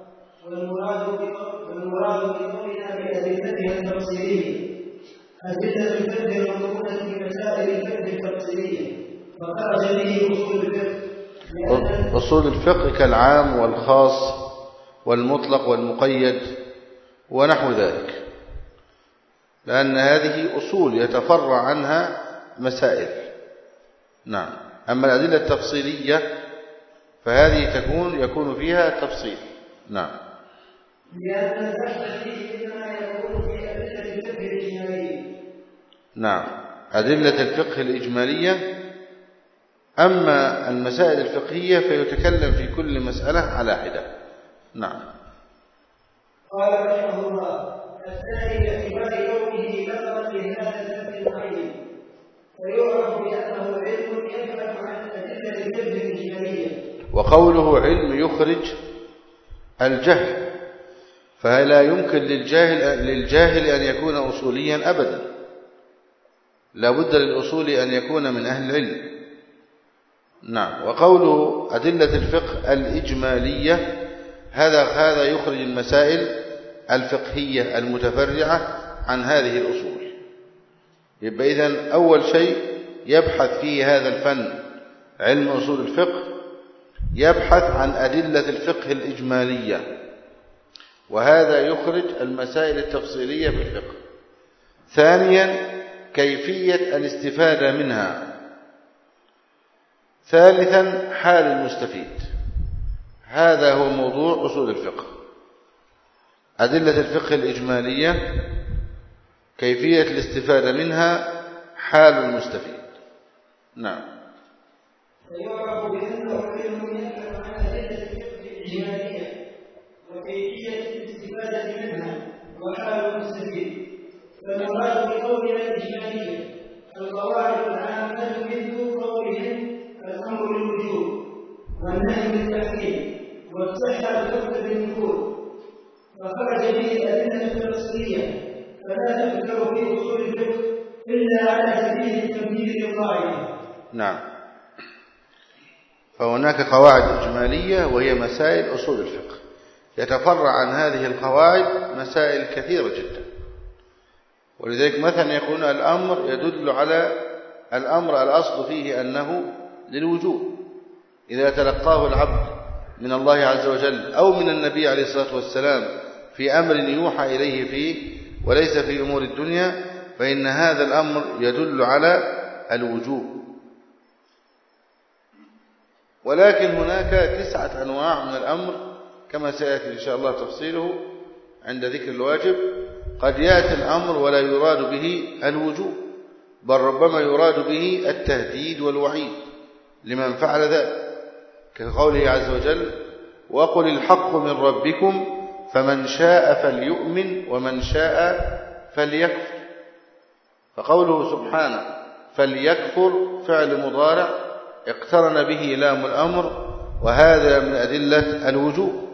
والمراد والمراد بقولنا بأدلتها التفصيلية أدلة الفقه الموجودة في مسائل الفقه التفصيلية فخرج به أصول الفقه. أصول الفقه كالعام والخاص والمطلق والمقيد ونحو ذلك، لأن هذه أصول يتفرع عنها مسائل. نعم. أما الأدلة التفصيلية فهذه تكون يكون فيها تفصيل. نعم. لأن البحث فيه إنما يكون في أدلة الفقه الإجمالية. نعم، أدلة الفقه الإجمالية. أما المسائل الفقهية فيتكلم في كل مسألة على حدة. نعم. قال رحمه الله: الثاني باعتبار كونه لفظا لهذا الفقه المعين فيعرف بأنه علم يبحث عن أدلة الفقه الإجمالية. وقوله علم يخرج الجهل، فلا يمكن للجاهل للجاهل أن يكون أصوليا أبدا، لا بد للأصول أن يكون من أهل العلم. نعم. وقوله أدلة الفقه الإجمالية هذا هذا يخرج المسائل الفقهية المتفرعة عن هذه الأصول. يبقى إذن أول شيء يبحث فيه هذا الفن علم أصول الفقه، يبحث عن أدلة الفقه الإجمالية، وهذا يخرج المسائل التفصيلية في الفقه. ثانيا كيفية الاستفادة منها. ثالثا حال المستفيد. هذا هو موضوع أصول الفقه: أدلة الفقه الإجمالية، كيفية الاستفادة منها، حال المستفيد. نعم. فيعرف بأنه علم يبحث عن أدلة الفقه الإجمالية وكيفية الاستفادة منها وحال المستفيد. فالمراد بقولنا الإجمالية القواعد العامة مثل قولهم الأمر للوجوب والنهي للتحريم والصحة تقتضي النفوذ. فخرج به الأدلة التفصيلية فلا تذكر في أصول الفقه إلا على سبيل التمثيل للقاعدة. نعم. فهناك قواعد إجمالية وهي مسائل أصول الفقه، يتفرع عن هذه القواعد مسائل كثيرة جدا. ولذلك مثلا يقولون الأمر يدل على الأمر الأصل فيه أنه للوجوب إذا تلقاه العبد من الله عز وجل أو من النبي عليه الصلاة والسلام في أمر يوحى إليه فيه وليس في أمور الدنيا، فإن هذا الأمر يدل على الوجوب. ولكن هناك تسعة أنواع من الأمر كما سيأتي إن شاء الله تفصيله عند ذكر الواجب. قد يأتي الأمر ولا يراد به الوجوب، بل ربما يراد به التهديد والوعيد لمن فعل ذلك، كقوله عز وجل: وقل الحق من ربكم فمن شاء فليؤمن ومن شاء فليكفر. فقوله سبحانه فليكفر فعل مضارع اقترن به لام الأمر، وهذا من أدلة الوجوب،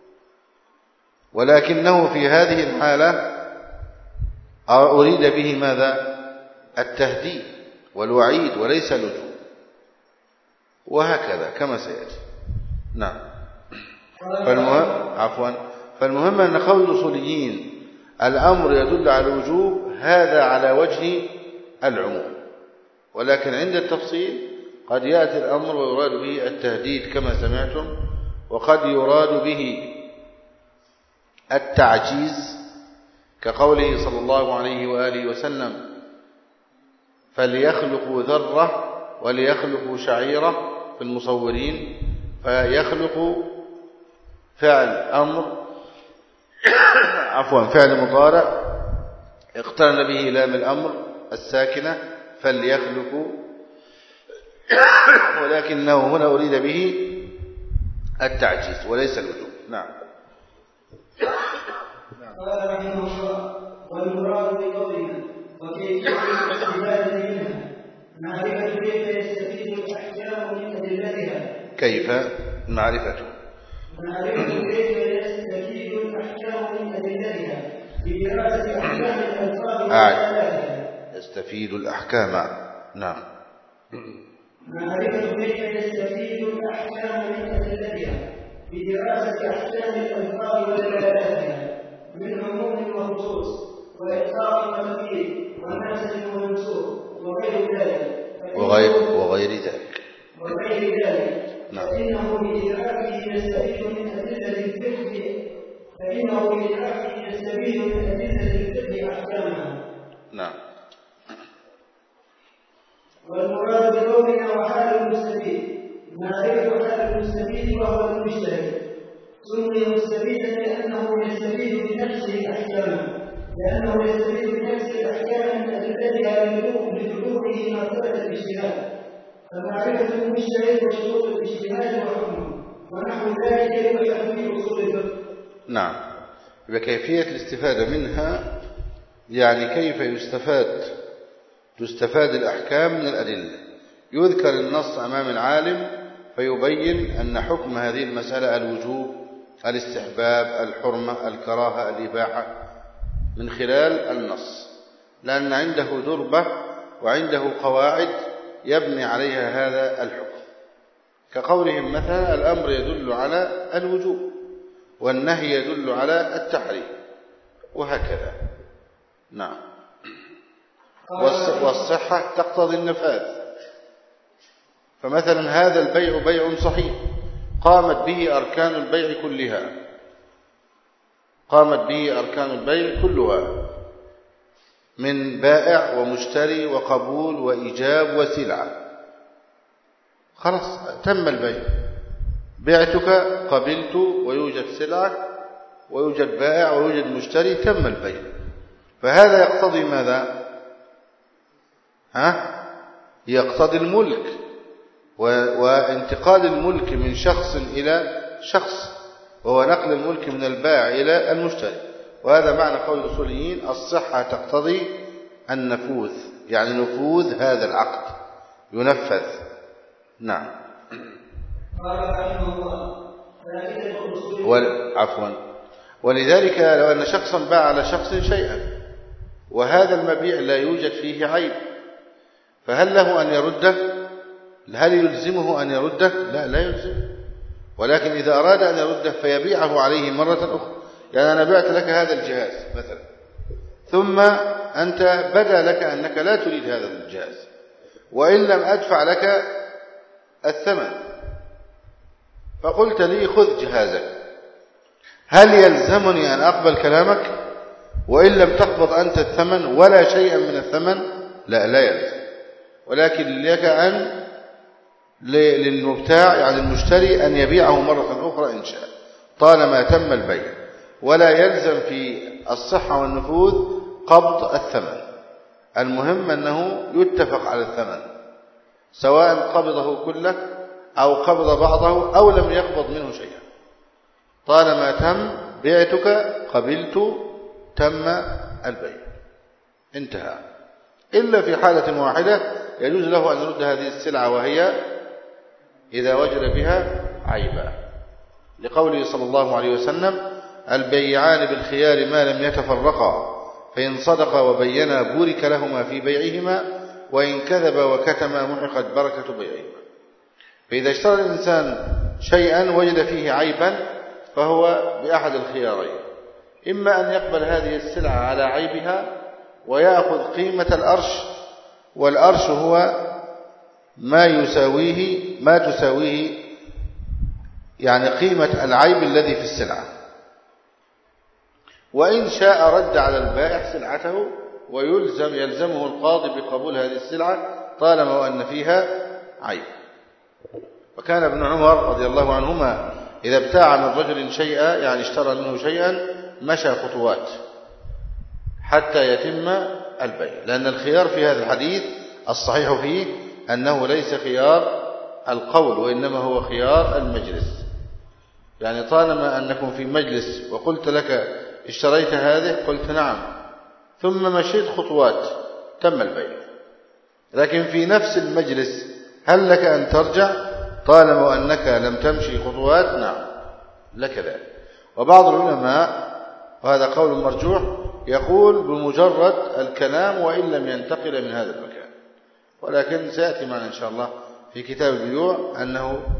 ولكنه في هذه الحالة أريد به ماذا؟ التهديد والوعيد وليس الوجوب، وهكذا كما سيأتي. نعم. فالمهم عفوا فالمهم أن قول الأصوليين الأمر يدل على الوجوب هذا على وجه العموم، ولكن عند التفصيل قد يأتي الأمر ويراد به التهديد كما سمعتم، وقد يراد به التعجيز كقوله صلى الله عليه وآله وسلم: فليخلقوا ذرة وليخلقوا شعيرة في المصورين، فيخلق فعل أمر عفوا فعل مضارع اقترن به لام الأمر الساكنة فليخلقوا، ولكنه هنا أريد به التعجيز وليس الوجوب. نعم. قال رحمه الله: والمراد بقولنا وكيفية الاستفادة منها معرفة كيف يستفيد الأحكام من أدلتها. كيف معرفته معرفة كيف يستفيد الأحكام من أدلتها بدراسة أحكام الألفاظ وآلاتها. يستفيد الأحكام. نعم. معرفة كيف يستفيد الأحكام من أدلتها بدراسة أحكام الألفاظ ودلالاتها من عموم وخصوص وإطلاق وتقييد وناسب ومنسوب وغير ذلك وغير وغير ذلك وغير ذلك نعم. فإنه بإدراكه يستفيد من أدلة الفقه فإنه بإدراكه يستفيد من أدلة الفقه أحكامها. نعم. والمراد بقولنا وحال المستفيد معرفة حال المستفيد وهو المجتهد سمي مستفيدا لأنه يستفيد بنفسه أحكاما لأنه يستفيد بنفسه أحكاما من أدلتها لبلوغه مرتبة الاجتهاد فمعرفة المجتهد وشروط الاجتهاد وحكمه ونحو ذلك يبحث في أصول الفقه. نعم. بكيفية الاستفادة منها يعني كيف يستفاد تستفاد الأحكام من الأدلة. يذكر النص أمام العالم فيبين أن حكم هذه المسألة الوجوب الاستحباب الحرمة الكراهة الإباحة من خلال النص لأن عنده دربة وعنده قواعد يبني عليها هذا الحكم كقولهم مثلا الأمر يدل على الوجوب والنهي يدل على التحريم وهكذا. نعم. والصحة تقتضي النفاذ فمثلا هذا البيع بيع صحيح قامت به أركان البيع كلها قامت به أركان البيع كلها من بائع ومشتري وقبول وإيجاب وسلعة خلاص تم البيع بعتك قبلت ويوجد سلعة ويوجد بائع ويوجد مشتري تم البيع فهذا يقتضي ماذا؟ ها؟ يقتضي الملك وانتقال الملك من شخص إلى شخص وهو نقل الملك من البائع إلى المشتري وهذا معنى قول الأصوليين الصحة تقتضي النفوذ يعني نفوذ هذا العقد ينفذ. نعم. عفوا ولذلك لو أن شخصا باع على شخص شيئا وهذا المبيع لا يوجد فيه عيب فهل له أن يرده؟ هل يلزمه أن يرده؟ لا لا يلزمه ولكن إذا أراد أن يرده فيبيعه عليه مرة أخرى يعني أنا بعت لك هذا الجهاز مثلا ثم أنت بدا لك أنك لا تريد هذا الجهاز وإن لم أدفع لك الثمن فقلت لي خذ جهازك هل يلزمني أن أقبل كلامك وإن لم تقبض أنت الثمن ولا شيئا من الثمن؟ لا لا يلزم ولكن لك أن للمبتاع يعني المشتري أن يبيعه مرة أخرى إن شاء طالما تم البيع ولا يلزم في الصحة والنفوذ قبض الثمن المهم أنه يتفق على الثمن سواء قبضه كله أو قبض بعضه أو لم يقبض منه شيئا طالما تم بعتك قبلت تم البيع انتهى إلا في حالة واحدة يجوز له أن يرد هذه السلعة وهي إذا وجد بها عيبا لقوله صلى الله عليه وسلم البيعان بالخيار ما لم يتفرقا فإن صدقا وبينا بورك لهما في بيعهما وإن كذبا وكتما محقت بركة بيعهما فإذا اشترى الإنسان شيئا وجد فيه عيبا فهو بأحد الخيارين إما أن يقبل هذه السلعة على عيبها ويأخذ قيمة الأرش والأرش هو ما يساويه ما تساويه يعني قيمة العيب الذي في السلعة وإن شاء رد على البائع سلعته ويلزم يلزمه القاضي بقبول هذه السلعة طالما وأن فيها عيب. وكان ابن عمر رضي الله عنهما إذا ابتاع من رجل شيئا يعني اشترى منه شيئا مشى خطوات حتى يتم البيع لأن الخيار في هذا الحديث الصحيح فيه أنه ليس خيار القول وإنما هو خيار المجلس يعني طالما أنكم في مجلس وقلت لك اشتريت هذه قلت نعم ثم مشيت خطوات تم البيع لكن في نفس المجلس هل لك أن ترجع طالما أنك لم تمشي خطوات؟ نعم لك ذلك. وبعض العلماء وهذا قول مرجوح يقول بمجرد الكلام وإن لم ينتقل من هذا المكان ولكن سيأتي معنا إن شاء الله في كتاب البيوع أنه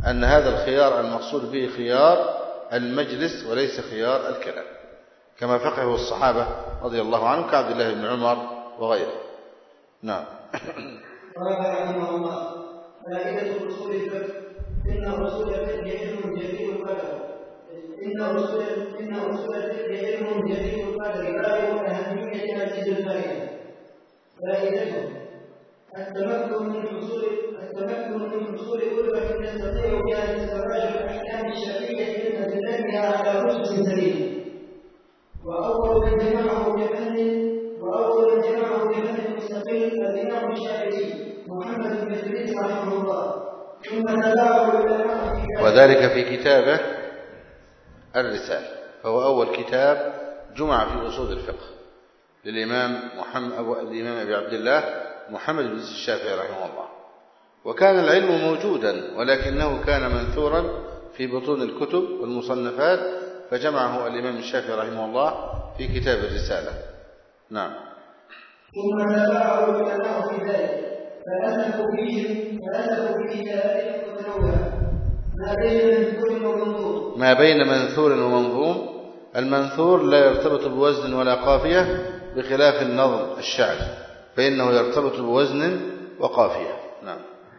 أن هذا الخيار المقصود به خيار المجلس وليس خيار الكلام، كما فقهه الصحابة رضي الله عنهم كعبد الله بن عمر وغيره. نعم. قال رحمه الله: فائدة أصول الفقه: إن أصول الفقه علم جديد القدر إن أصول إن أصول الفقه علم جديد القدر بالغ أهمية عزيز الفائدة. فائدته: التمكن من حصول التمكن من حصول قدرة يستطيع بها استخراج الأحكام الشرعية من أدلتها على أسس سليم. وأول من جمعه بفن وأول من جمعه بفن مستقل الإمام الشافعي محمد بن إدريس رحمه الله، ثم تبعه العلماء في ذلك، وذلك في كتابه الرسالة، فهو أول كتاب جمع في أصول الفقه للإمام محمد أبو الإمام أبي عبد الله محمد بن الشافعي رحمه الله. وكان العلم موجودا ولكنه كان منثورا في بطون الكتب والمصنفات، فجمعه الإمام الشافعي رحمه الله في كتاب الرسالة. نعم. ثم تبعه العلماء في ذلك فألفوا فيه فألفوا فيه تأليف متنوعة ما بين منثور ومنظوم. ما بين منثور ومنظوم. المنثور لا يرتبط بوزن ولا قافية بخلاف النظم الشعر، فإنه يرتبط بوزن وقافية. نعم.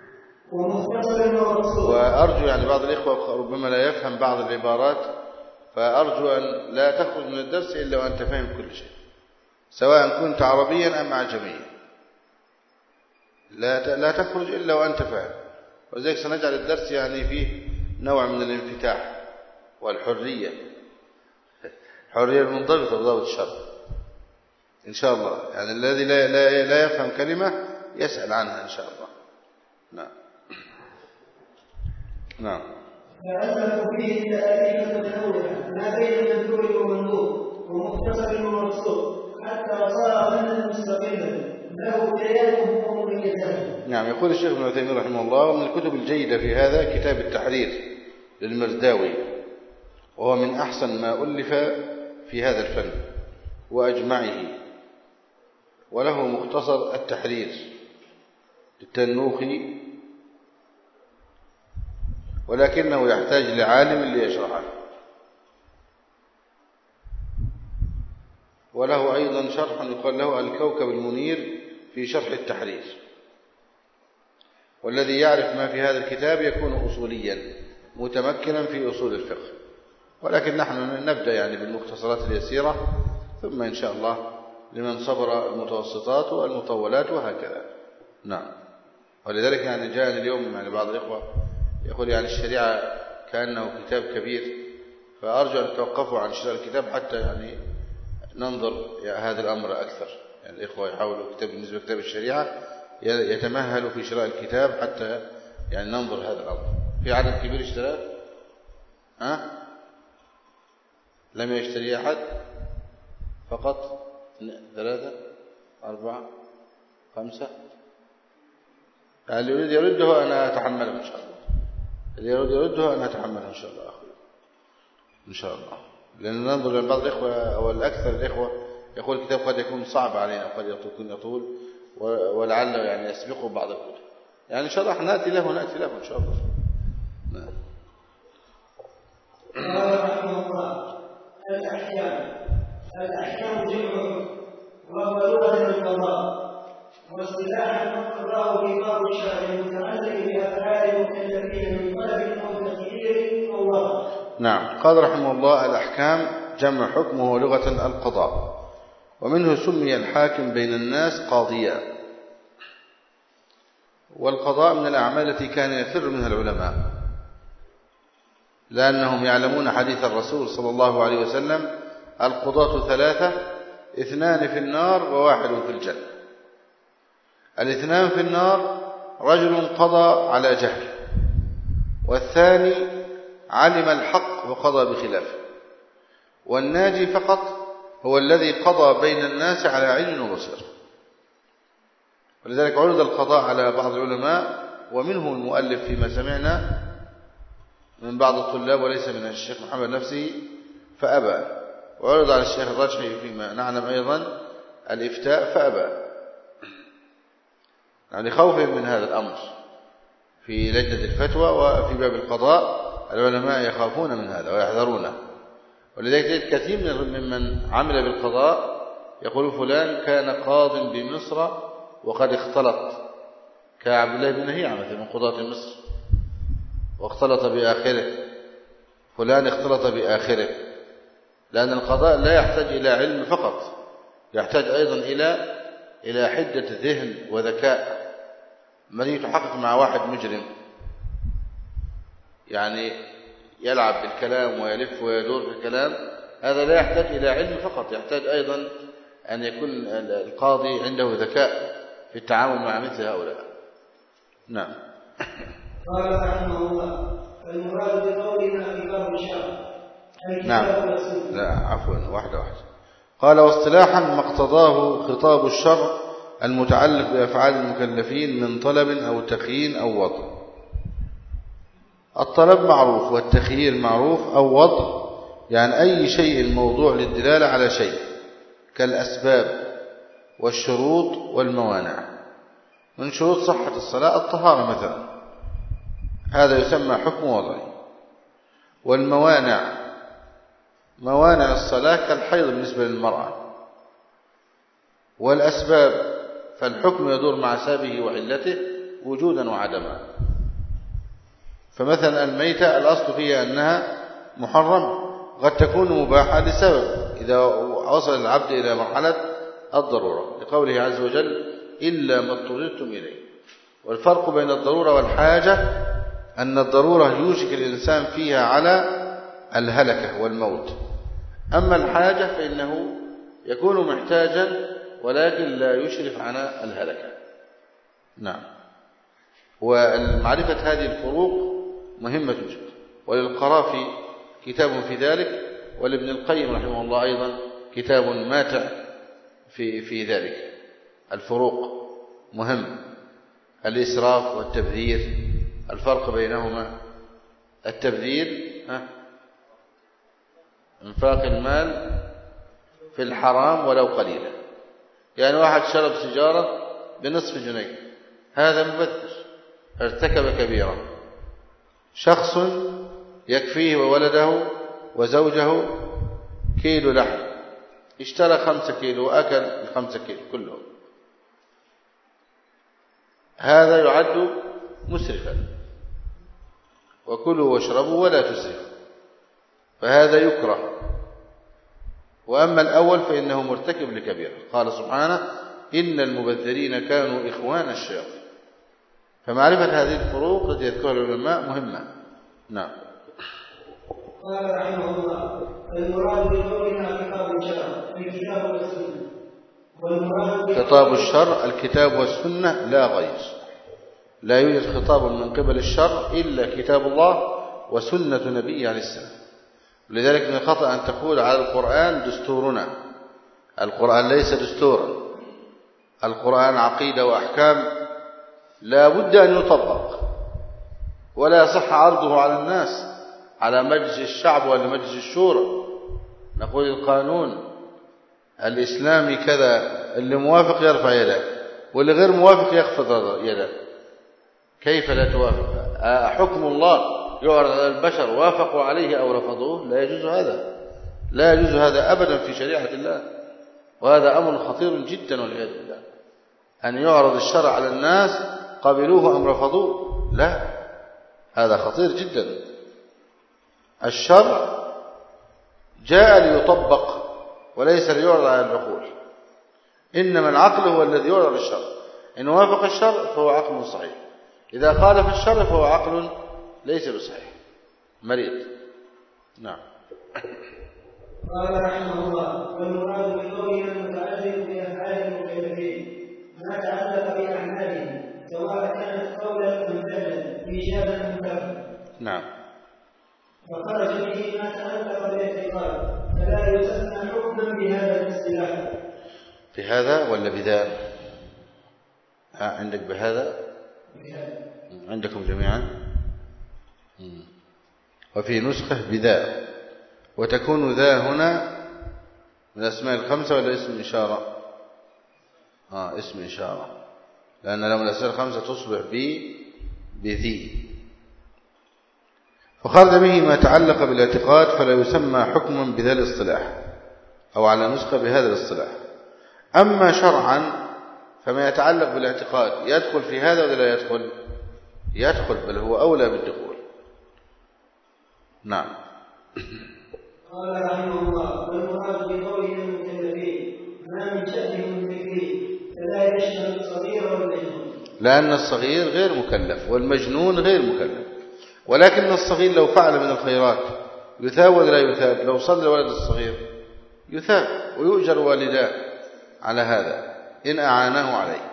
وأرجو يعني بعض الإخوة ربما لا يفهم بعض العبارات، فأرجو أن لا تخرج من الدرس إلا وأنت فاهم كل شيء، سواء كنت عربيا أم عجميا، لا لا تخرج إلا وأنت فاهم. ولذلك سنجعل الدرس يعني فيه نوع من الانفتاح والحرية، حرية المنضبطة بضابط الشرع إن شاء الله. يعني الذي لا, لا, لا يفهم كلمة يسأل عنها إن شاء الله. نعم. نعم. فألفوا فيه تأليف متنوعة ما بين منثور ومنظور ومختصر ومبسوط حتى صار فنا مستقلا له كيانه ومميزاته. نعم. يقول الشيخ ابن عثيمين رحمه الله: من الكتب الجيدة في هذا كتاب التحرير للمرداوي، وهو من أحسن ما ألف في هذا الفن وأجمعه، وله مختصر التحرير للتنوخي، ولكنه يحتاج لعالم ليشرحه. وله أيضا شرح يقال له الكوكب المنير في شرح التحرير. والذي يعرف ما في هذا الكتاب يكون أصوليا متمكنا في أصول الفقه، ولكن نحن نبدأ يعني بالمختصرات اليسيرة، ثم إن شاء الله لمن صبر المتوسطات والمطولات وهكذا. نعم. ولذلك يعني جاءني اليوم يعني بعض الإخوة يقول يعني الشريعة كأنه كتاب كبير، فأرجو أن توقفوا عن شراء الكتاب حتى يعني ننظر هذا الأمر أكثر. يعني الإخوة يحاولوا كتاب بالنسبة لكتاب الشريعة يتمهلوا في شراء الكتاب حتى يعني ننظر هذا الأمر. في عدد كبير اشتراه؟ ها؟ لم يشتري أحد؟ فقط ثلاثة أربعة خمسة. اللي يريد يرده أنا أتحمله إن شاء الله. اللي يريد يرده أنا أتحمله إن شاء الله أخوي إن شاء الله. لأن ننظر لأن بعض الإخوة أو الأكثر الإخوة يقول الكتاب قد يكون صعب علينا وقد يكون يطول ولعل يعني يسبقه بعض الكتب. يعني إن شاء الله نأتي له ونأتي له إن شاء الله. نعم. قال رحمه الله: الأحكام الأحكام جمع وهو لغة القضاء، واصطلاحا القضاء في باب الشرع المتعلق بأفعال المكلفين من طلب أو تقدير أو وضع. نعم. قال رحمه الله: الأحكام جمع حكمه لغة القضاء، ومنه سمي الحاكم بين الناس قاضيا. والقضاء من الأعمال التي كان يفر منها العلماء، لأنهم يعلمون حديث الرسول صلى الله عليه وسلم: القضاة ثلاثة، اثنان في النار وواحد في الجنة. الاثنان في النار رجل قضى على جهل، والثاني علم الحق وقضى بخلافه، والناجي فقط هو الذي قضى بين الناس على علم وبصيرة. ولذلك عرض القضاء على بعض العلماء، ومنهم المؤلف فيما سمعنا من بعض الطلاب وليس من الشيخ محمد نفسه فأبى، وعرض على الشيخ الرجحي فيما نعلم أيضا الإفتاء فأبى، يعني خوفا من هذا الأمر. في لجنة الفتوى وفي باب القضاء العلماء يخافون من هذا ويحذرونه. ولذلك تجد كثير ممن عمل بالقضاء يقول فلان كان قاض بمصر وقد اختلط، كعبد الله بن نهيعة مثلا من قضاة مصر واختلط بآخره، فلان اختلط بآخره، لأن القضاء لا يحتاج إلى علم فقط، يحتاج أيضا إلى إلى حدة ذهن وذكاء. من يتحقق مع واحد مجرم يعني يلعب بالكلام ويلف ويدور في الكلام، هذا لا يحتاج إلى علم فقط، يحتاج أيضا أن يكون القاضي عنده ذكاء في التعامل مع مثل هؤلاء. نعم. قال رحمه الله: المراد بقولنا كتاب الشرع نعم. لا عفوا، واحدة واحدة. قال: واصطلاحا ما اقتضاه خطاب الشرع المتعلق بأفعال المكلفين من طلب أو تخيير أو وضع. الطلب معروف والتخيير معروف أو وضع، يعني أي شيء موضوع للدلالة على شيء كالأسباب والشروط والموانع. من شروط صحة الصلاة الطهارة مثلا، هذا يسمى حكم وضعي. والموانع موانع الصلاة كالحيض بالنسبة للمرأة. والأسباب فالحكم يدور مع سببه وعلته وجودا وعدما. فمثلا الميتة الأصل فيها أنها محرمة، قد تكون مباحة لسبب إذا وصل العبد إلى مرحلة الضرورة، لقوله عز وجل: إلا ما اضطررتم إليه. والفرق بين الضرورة والحاجة أن الضرورة يوشك الإنسان فيها على الهلكة والموت، أما الحاجة فإنه يكون محتاجا ولكن لا يشرف على الهلكة. نعم. ومعرفة هذه الفروق مهمة جدا، وللقرافي كتاب في ذلك، ولابن القيم رحمه الله أيضا كتاب ماتع في في ذلك. الفروق مهم، الإسراف والتبذير، الفرق بينهما. التبذير انفاق المال في الحرام ولو قليلا، يعني واحد شرب سيجارة بنصف جنيه، هذا مبذر ارتكب كبيرة. شخص يكفيه وولده وزوجه كيلو لحم، اشترى خمسة كيلو وأكل الخمسة كيلو كلهم، هذا يعد مسرفا. وكلوا واشربوا ولا تسرفوا، فهذا يكره. وأما الأول فإنه مرتكب لكبيرة. قال سبحانه: إن المبذرين كانوا إخوان الشياطين. فمعرفة هذه الفروق التي يذكرها العلماء مهمة. نعم. قال رحمه الله: المراد بقولنا كتاب الشرع الكتاب والسنة. والمراد خطاب الشرع الكتاب والسنة لا غير، لا يوجد خطاب من قبل الشرع إلا كتاب الله وسنة نبيه عليه السلام. لذلك من الخطأ أن تقول على القرآن دستورنا. القرآن ليس دستورا، القرآن عقيدة وأحكام لا بد أن يطبق، ولا يصح عرضه على الناس على مجلس الشعب ولا مجلس الشورى. نقول القانون الإسلامي كذا، اللي موافق يرفع يده واللي غير موافق يخفض يده. كيف لا توافق؟ حكم الله يعرض على البشر وافقوا عليه أو رفضوه، لا يجوز هذا، لا يجوز هذا أبدا في شريعة الله. وهذا أمر خطير جدا والعياذ بالله، أن يعرض الشرع على الناس قبلوه أم رفضوه، لا، هذا خطير جدا. الشرع جاء ليطبق وليس ليعرض على العقول، إنما العقل هو الذي يعرض الشرع. إن وافق الشرع فهو عقل صحيح، إذا خالف الشرع فهو عقل ليس بصحيح، مريض. نعم. قال رحمه الله: والمراد بقولنا المتعلق بأفعال المكلفين ما تعلق بأعمالهم، سواء كانت قولا أم فعلا، إيجابا أم كفرا. نعم. فخرج به ما تعلق بالاعتقاد، فلا يسمى حكما بهذا الاصطلاح. بهذا ولا بذا؟ ها عندك بهذا؟ بهذا. عندكم جميعا؟ وفي نسخة بذا، وتكون ذا هنا من الأسماء الخمسة ولا اسم إشارة؟ آه اسم إشارة، لأن لو من الأسماء الخمسة تصبح بي بذي، فخرج به ما تعلق بالاعتقاد فلا يسمى حكما بذا الاصطلاح، أو على نسخة بهذا الاصطلاح. أما شرعا فما يتعلق بالاعتقاد يدخل في هذا ولا لا يدخل؟ يدخل، بل هو أولى بالدخول. نعم. قال رحمه الله: والمراد بقولنا المكلفين ما من شأنهم التكليف، فلا يشمل الصغير والمجنون، لأن الصغير غير مكلف والمجنون غير مكلف. ولكن الصغير لو فعل من الخيرات يثاب ولا لا يثاب؟ لو صلى الولد الصغير يثاب ويؤجر والداه على هذا إن أعانه عليه.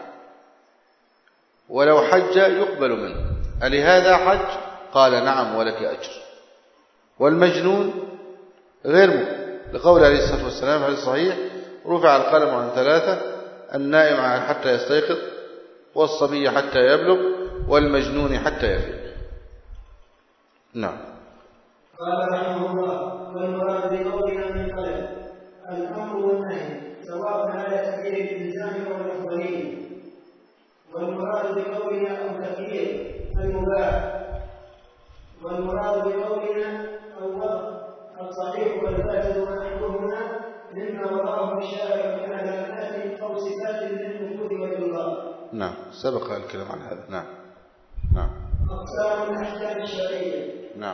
ولو حج يقبل منه. ألهذا حج؟ قال نعم ولك أجر. والمجنون غير مكلف، لقول عليه الصلاة والسلام في الصحيح: رفع القلم عن ثلاثة: النائم حتى يستيقظ، والصبي حتى يبلغ، والمجنون حتى يفيق. نعم. قال رحمه الله: والمراد بقولنا من قلب الأمر والنهي سواء على سبيل الإلزام أو الأفضلية. والمراد بقولنا التخيير المباح. والمراد بقولنا الوضع الصحيح والفاسد ونحوهما مما وضعه الشارع من علامات أو صفات للنفوذ والإلغاء. نعم، سبق الكلام عن هذا. نعم. نعم. أقسام الأحكام الشرعية. نعم.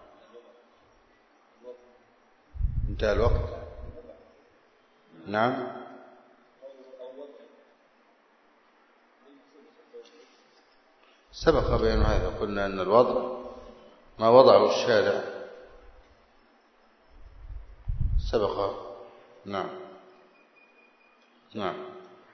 انتهى الوقت. نعم. سبق بيان هذا، قلنا أن الوضع ما وضعه الشارع سبق. نعم. نعم.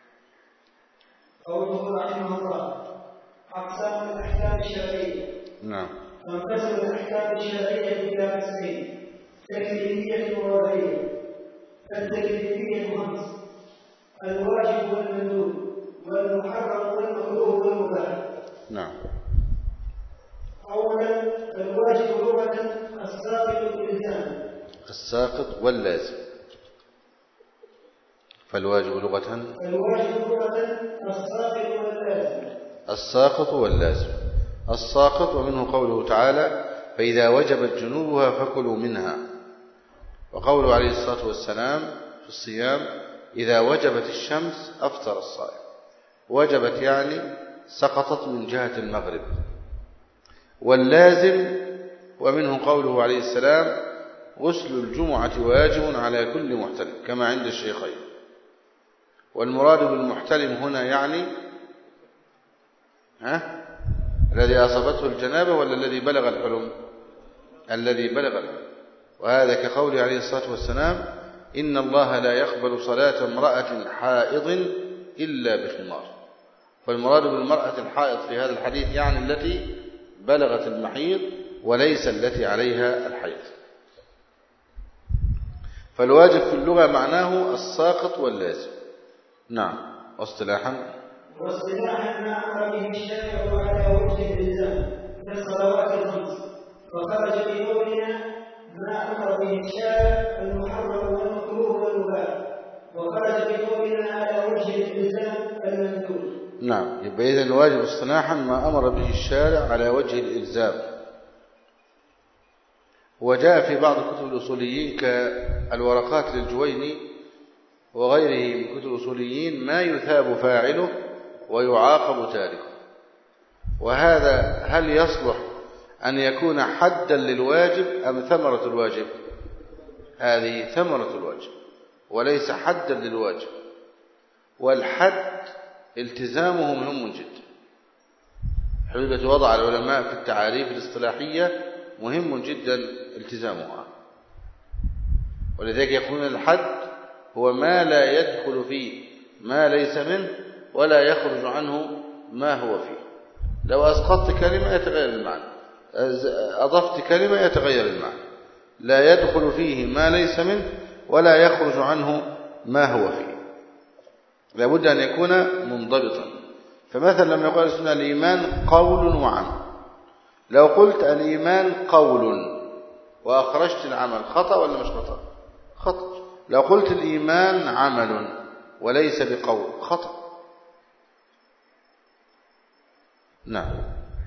قوله رحمه الله: أقسام الأحكام الشرعية. نعم. تنقسم الأحكام الشرعية إلى قسمين: تكليفية ووضعية. التكليفية خمس: الواجب والمندوب، والمحرم والمكروه والمباح. نعم. أولا الواجب لغة الساقط بالإلزام. الساقط واللازم. فالواجب لغة الواجب لغة الساقط واللازم. الساقط واللازم. الساقط ومنه قوله تعالى: فإذا وجبت جنوبها فكلوا منها. وقوله عليه الصلاة والسلام في الصيام: إذا وجبت الشمس أفطر الصائم. وجبت يعني سقطت من جهة المغرب. واللازم ومنه قوله عليه السلام: غسل الجمعة واجب على كل محتلم، كما عند الشيخين. والمراد بالمحتلم هنا يعني ها الذي أصابته الجنابة ولا الذي بلغ الحلم؟ الذي بلغ الحلم. وهذا كقوله عليه الصلاة والسلام: إن الله لا يقبل صلاة امرأة حائض إلا بخمار. فالمراد بالمرأة الحائض في هذا الحديث يعني التي بلغت المحيض وليس التي عليها الحيض. فالواجب في اللغة معناه الساقط واللازم. نعم. واصطلاحا واصطلاحا ما أمر به الشارع على وجه الإلزام كالصلوات الخمس، وخرج بقولنا ما أمر به الشارع المحرم والمكروه والمباح، وخرج بقولنا على وجه الإلزام المندوب. نعم. يبقى إذن الواجب اصطلاحا ما أمر به الشارع على وجه الإلزام. وجاء في بعض كتب الأصوليين كالورقات للجويني وغيره من كتب الأصوليين ما يثاب فاعله ويعاقب تاركه. وهذا هل يصلح أن يكون حدا للواجب أم ثمرة الواجب؟ هذه ثمرة الواجب وليس حدا للواجب. والحد التزامه مهم جدا. حدود وضع العلماء في التعاريف الاصطلاحية مهم جدا التزامها. ولذلك يقولون الحد هو ما لا يدخل فيه ما ليس منه ولا يخرج عنه ما هو فيه. لو أسقطت كلمة يتغير المعنى، أضفت كلمة يتغير المعنى. لا يدخل فيه ما ليس منه ولا يخرج عنه ما هو فيه. لابد أن يكون منضبطا. فمثلا لما يقول السنة الإيمان قول وعمل، لو قلت الإيمان قول وأخرجت العمل خطأ ولا مش خطأ؟ خطأ. لو قلت الإيمان عمل وليس بقول خطأ. نعم.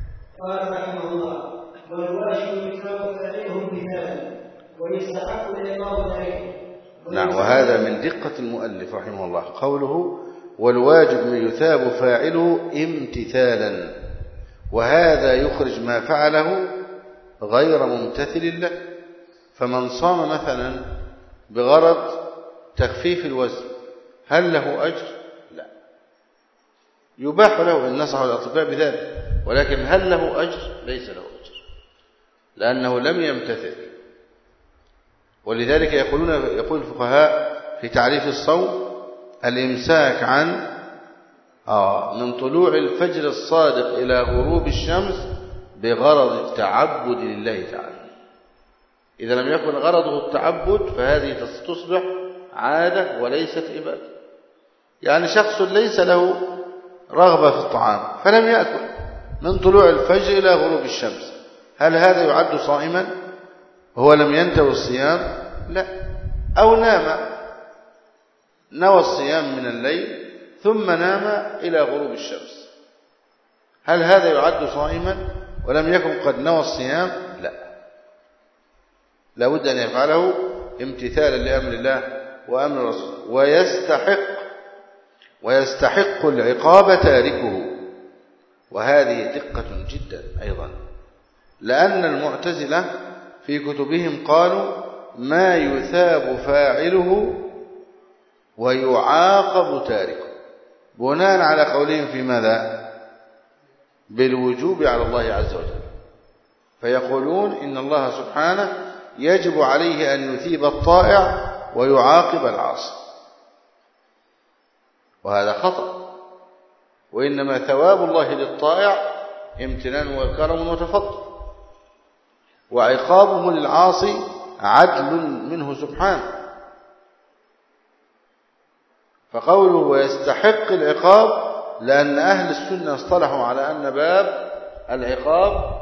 قال رحمه الله: والواجب يثاب فاعله امتثالا ويستحق العقاب عليه. نعم. وهذا من دقة المؤلف رحمه الله قوله: والواجب يثاب فاعله امتثالا، وهذا يخرج ما فعله غير ممتثل له. فمن صام مثلا بغرض تخفيف الوزن هل له أجر؟ لا. يباح له إن نصح الأطباء بذلك، ولكن هل له أجر؟ ليس له أجر، لأنه لم يمتثل. ولذلك يقولون يقول الفقهاء في تعريف الصوم: الإمساك عن آه من طلوع الفجر الصادق إلى غروب الشمس بغرض التعبد لله تعالى. إذا لم يكن غرضه التعبد فهذه تصبح عادة وليست عبادة. يعني شخص ليس له رغبة في الطعام فلم يأكل من طلوع الفجر إلى غروب الشمس، هل هذا يعد صائما؟ هو لم ينتوي الصيام؟ لا. أو نام، نوى الصيام من الليل ثم نام إلى غروب الشمس، هل هذا يعد صائما ولم يكن قد نوى الصيام؟ لا. لابد أن يفعله امتثالا لأمر الله وأمر رسوله، ويستحق ويستحق العقاب تاركه. وهذه دقة جدا أيضا، لأن المعتزلة في كتبهم قالوا: ما يثاب فاعله ويعاقب تاركه، بناء على قولهم في ماذا؟ بالوجوب على الله عز وجل. فيقولون إن الله سبحانه يجب عليه أن يثيب الطائع ويعاقب العاصي، وهذا خطأ. وإنما ثواب الله للطائع امتنان وكرم وتفضل، وعقابه للعاصي عدل منه سبحانه. فقوله ويستحق العقاب لأن أهل السنة اصطلحوا على أن باب العقاب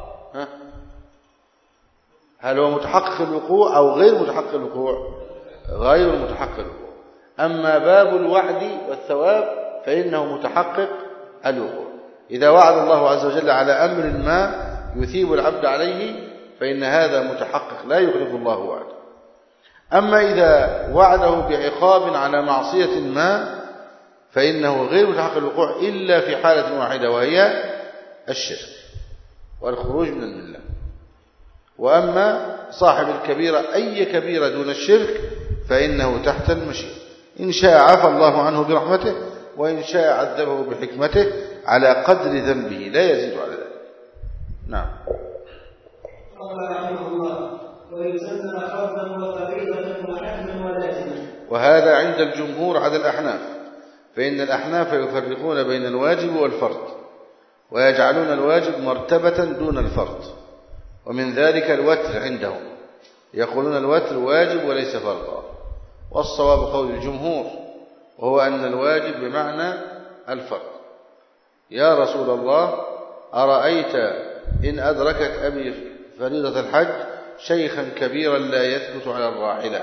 هل هو متحقق الوقوع أو غير متحقق الوقوع؟ غير متحقق الوقوع. أما باب الوعد والثواب فإنه متحقق الوقوع. إذا وعد الله عز وجل على أمر ما يثيب العبد عليه فإن هذا متحقق لا يخلف الله وعده. أما إذا وعده بعقاب على معصية ما فإنه غير متحقق الوقوع إلا في حالة واحدة، وهي الشرك والخروج من الملة. وأما صاحب الكبيرة أي كبيرة دون الشرك فإنه تحت المشيئة، إن شاء عفى الله عنه برحمته وإن شاء عذبه بحكمته على قدر ذنبه لا يزيد على ذلك. نعم. قال رحمه الله: ويسمى فرضا وفريضة وحتما ولازما. وهذا عند الجمهور على الأحناف، فإن الأحناف يفرقون بين الواجب والفرض ويجعلون الواجب مرتبة دون الفرض، ومن ذلك الوتر عندهم، يقولون الوتر واجب وليس فرضا. والصواب قول الجمهور، وهو أن الواجب بمعنى الفرض. يا رسول الله أرأيت إن أدركت أبي فريضة الحج شيخا كبيرا لا يثبت على الراحلة،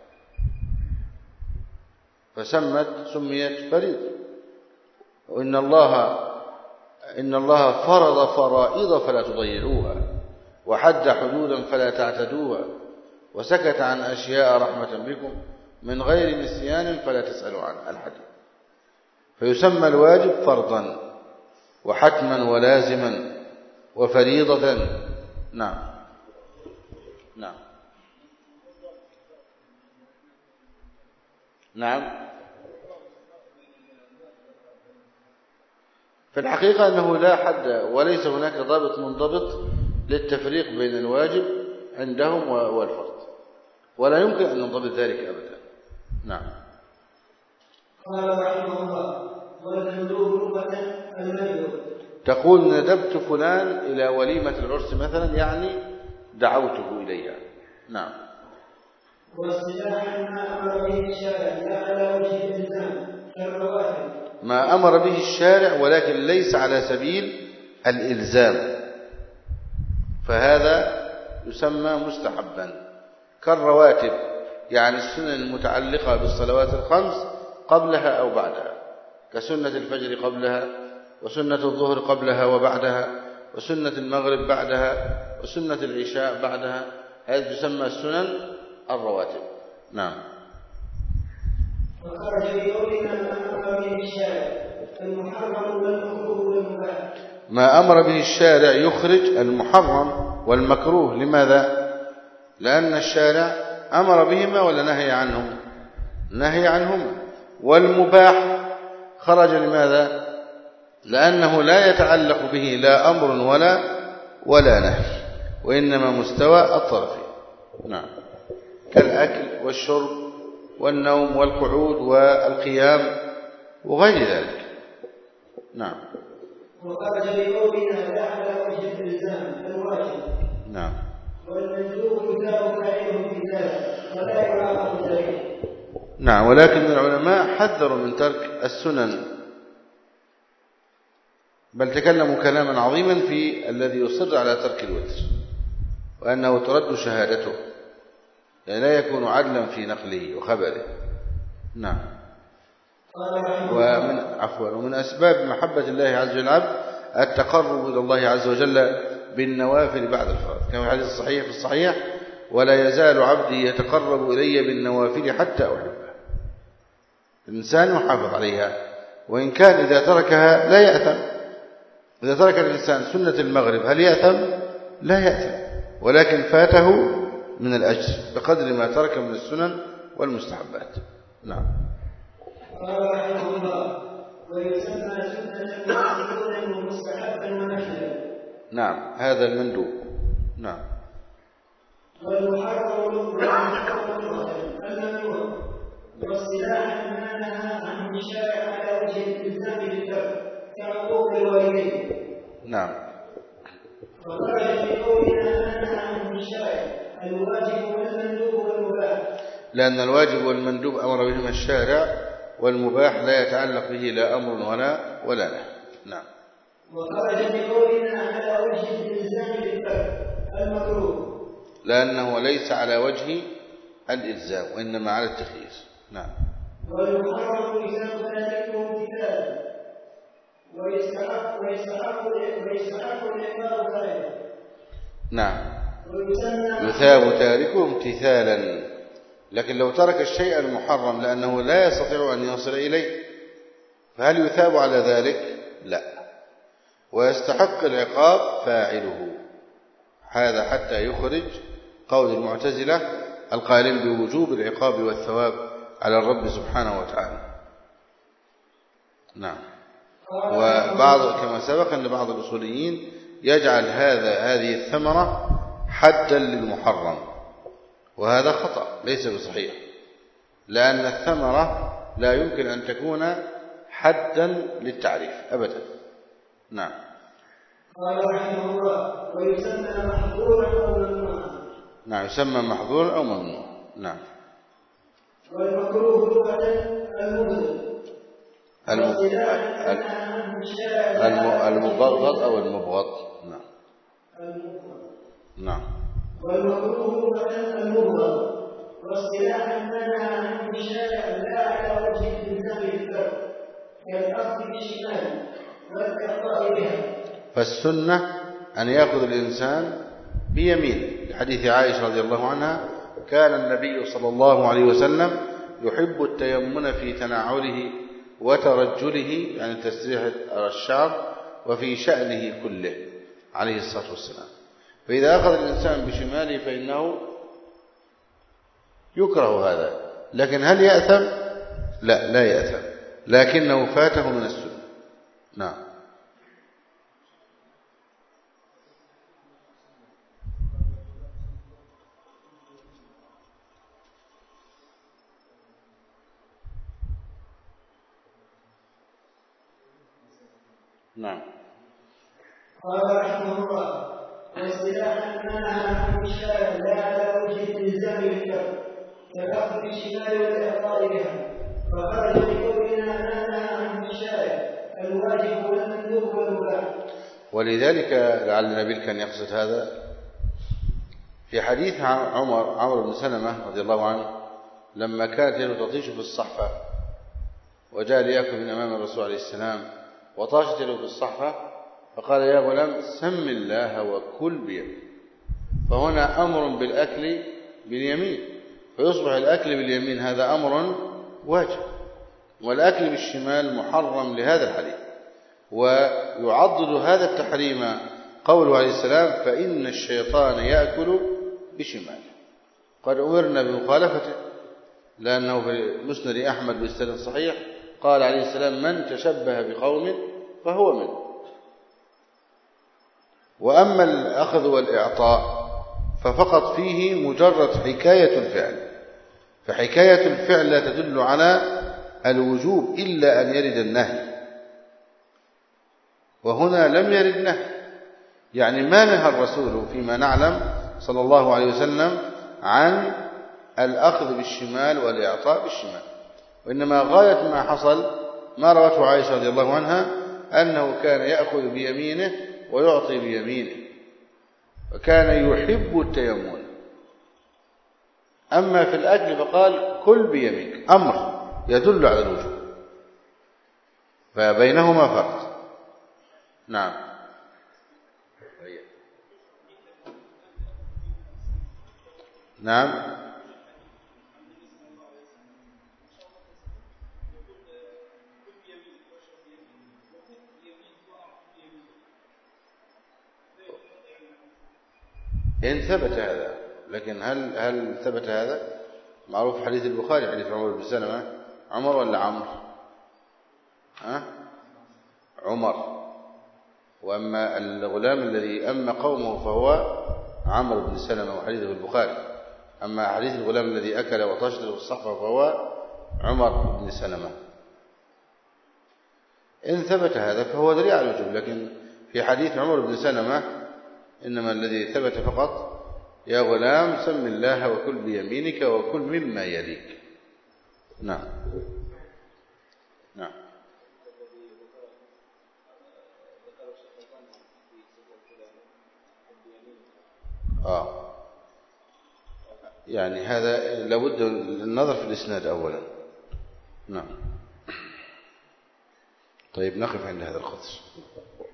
فسمت سميت فريضة. وإن الله إن الله فرض فرائض فلا تضيعوها، وحد حدودا فلا تعتدوها، وسكت عن أشياء رحمة بكم من غير نسيان فلا تسألوا عن الحديث. فيسمى الواجب فرضا وحتما ولازما وفريضة. نعم نعم نعم. في الحقيقة أنه لا حد وليس هناك ضابط منضبط للتفريق بين الواجب عندهم والفرض، ولا يمكن أن نضبط ذلك أبدا. نعم. قال رحمه الله: والمندوب لغة المندوب. تقول ندبت فلان إلى وليمة العرس مثلا، يعني دعوته إليها. نعم. واصطلاحا ما أمر به الشارع لا على وجه الإلزام كالرواتب. ما أمر به الشارع ولكن ليس على سبيل الإلزام، فهذا يسمى مستحبا كالرواتب، يعني السنن المتعلقة بالصلوات الخمس قبلها أو بعدها، كسنة الفجر قبلها وسنة الظهر قبلها وبعدها وسنة المغرب بعدها وسنة العشاء بعدها، هذه تسمى السنن الرواتب. نعم. وخرج بقولنا ما أمر به الشارع المحرم والمكروه والمباح. ما أمر به الشارع يخرج المحرم والمكروه. لماذا؟ لأن الشارع أمر بهما ولا نهي عنهم؟ نهي عنهما. والمباح خرج لماذا؟ لأنه لا يتعلق به لا أمر ولا ولا نهي، وإنما مستوى الطرفين. نعم. كالأكل والشرب والنوم والقعود والقيام وغير ذلك. نعم. وخرج بقولنا لا على وجه الإلزام الواجب. نعم. والمندوب يثاب فاعله بالله ولا يعاقب ذلك. نعم. ولكن العلماء حذروا من ترك السنن، بل تكلموا كلاما عظيما في الذي يصر على ترك الوتر، وأنه ترد شهادته، يعني لا يكون عدلا في نقله وخبره. نعم. ومن عفوا ومن أسباب محبة الله عز وجل العبد التقرب إلى الله عز وجل بالنوافل بعد الفرض، كما في الحديث الصحيح في الصحيح: ولا يزال عبدي يتقرب إلي بالنوافل حتى أحبه. الإنسان يحافظ عليها، وإن كان إذا تركها لا يأثم. إذا ترك الإنسان سنة المغرب هل يأثم؟ لا يأثم، ولكن فاته من الأجر بقدر ما ترك من السنن والمستحبات. نعم. قال رحمه الله: ويسمى سنة مندوبا ومستحبا ومحلا. نعم، هذا المندوب. نعم. والمحرم الممنوع واصطلاحا ما نهى عنه الشارع على وجه الالتزام بالترك كعقوق الوالدين. نعم. وخرج بقولنا ما نهى عنه الشارع الواجب والمندوب والمباح، لأن الواجب والمندوب أمر بهما الشارع، والمباح لا يتعلق به لا أمر ولا ولا نهي. نعم. وخرج بقولنا على وجه الالتزام بالترك المكروه، لأنه ليس على وجه الإلزام وإنما على التخيير. نعم. والمحرم يسمى ذلكم امتثالا ويستحق ويستحق ويستحق العقاب فاعله. نعم. يثاب تاركه امتثالا، لكن لو ترك الشيء المحرم لأنه لا يستطيع أن يصل إليه فهل يثاب على ذلك؟ لا. ويستحق العقاب فاعله. هذا حتى يخرج قول المعتزلة القائلين بوجوب العقاب والثواب على الرب سبحانه وتعالى. نعم. وبعض كما سبق أن بعض الأصوليين يجعل هذا هذه الثمرة حدا للمحرم، وهذا خطأ ليس بصحيح، لأن الثمرة لا يمكن أن تكون حدا للتعريف أبدا. نعم. قال رحمه الله: ويسمى محظورا أو ممنوعا. نعم، يسمى محظورا أو ممنوع. نعم. والمكروه لغة المبغض، المبغض أو المبغض. نعم. نعم. والمكروه لغة المبغض، واصطلاحا منع عنه الشارع لا على وجه الالتزام بالترك كالأخذ بالشمال والإعطاء بها. فالسنة أن يأخذ الإنسان بيمين، لحديث عائشة رضي الله عنها: كان النبي صلى الله عليه وسلم يحب التيمن في تنعله وترجله، يعني تسريح الشعر، وفي شأنه كله عليه الصلاة والسلام. فإذا أخذ الإنسان بشماله فإنه يكره هذا، لكن هل يأثم؟ لا، لا يأثم، لكنه فاته من السنة. نعم. نعم. قال رحمه الله: واصطلاحا منع عنه الشارع لا على وجه الالتزام بالترك كالأخذ بالشمال والإعطاء بها. فخرج بقولنا ما نهى عنه الشارع الواجب والمندوب والمباح. ولذلك لعل النبي كان يقصد هذا في حديث عمر عمرو بن سلمة رضي الله عنه لما كانت يده تطيش في الصحفة وجاء ليأكل من أمام الرسول عليه السلام وطاشت يده في الصحفة، فقال يا غلام سم الله وكل بيمين، فهنا أمر بالأكل باليمين، فيصبح الأكل باليمين هذا أمر واجب، والأكل بالشمال محرم لهذا الحديث. ويعضد هذا التحريم قوله عليه السلام فإن الشيطان يأكل بشماله، قد أمرنا بمخالفته، لأنه في مسند أحمد بإسناد صحيح قال عليه السلام من تشبه بقوم فهو منه. وأما الأخذ والإعطاء ففقط فيه مجرد حكاية الفعل، فحكاية الفعل لا تدل على الوجوب إلا أن يرد النهي، وهنا لم يرد نهي، يعني ما نهى الرسول فيما نعلم صلى الله عليه وسلم عن الأخذ بالشمال والإعطاء بالشمال، وإنما غاية ما حصل ما روته عائشة رضي الله عنها أنه كان يأخذ بيمينه ويعطي بيمينه، وكان يحب التيمم. أما في الأكل فقال كل بيمينك، أمر يدل على الوجوب، فبينهما فرق. نعم. نعم. إن ثبت هذا، لكن هل هل ثبت هذا؟ معروف حديث البخاري حديث عمر بن سلمة، عمر ولا عمرو؟ ها؟ عمر. وأما الغلام الذي أما قومه فهو عمرو بن سلمة وحديثه البخاري، أما حديث الغلام الذي أكل وطشر في الصحفة فهو عمر بن سلمة. إن ثبت هذا فهو دليل على الوجوب، لكن في حديث عمر بن سلمة إنما الذي ثبت فقط يا غلام سم الله وكل بيمينك وكل مما يليك. نعم. نعم. آه يعني هذا لابد النظر في الإسناد أولا. نعم. طيب نقف عند هذا القدر.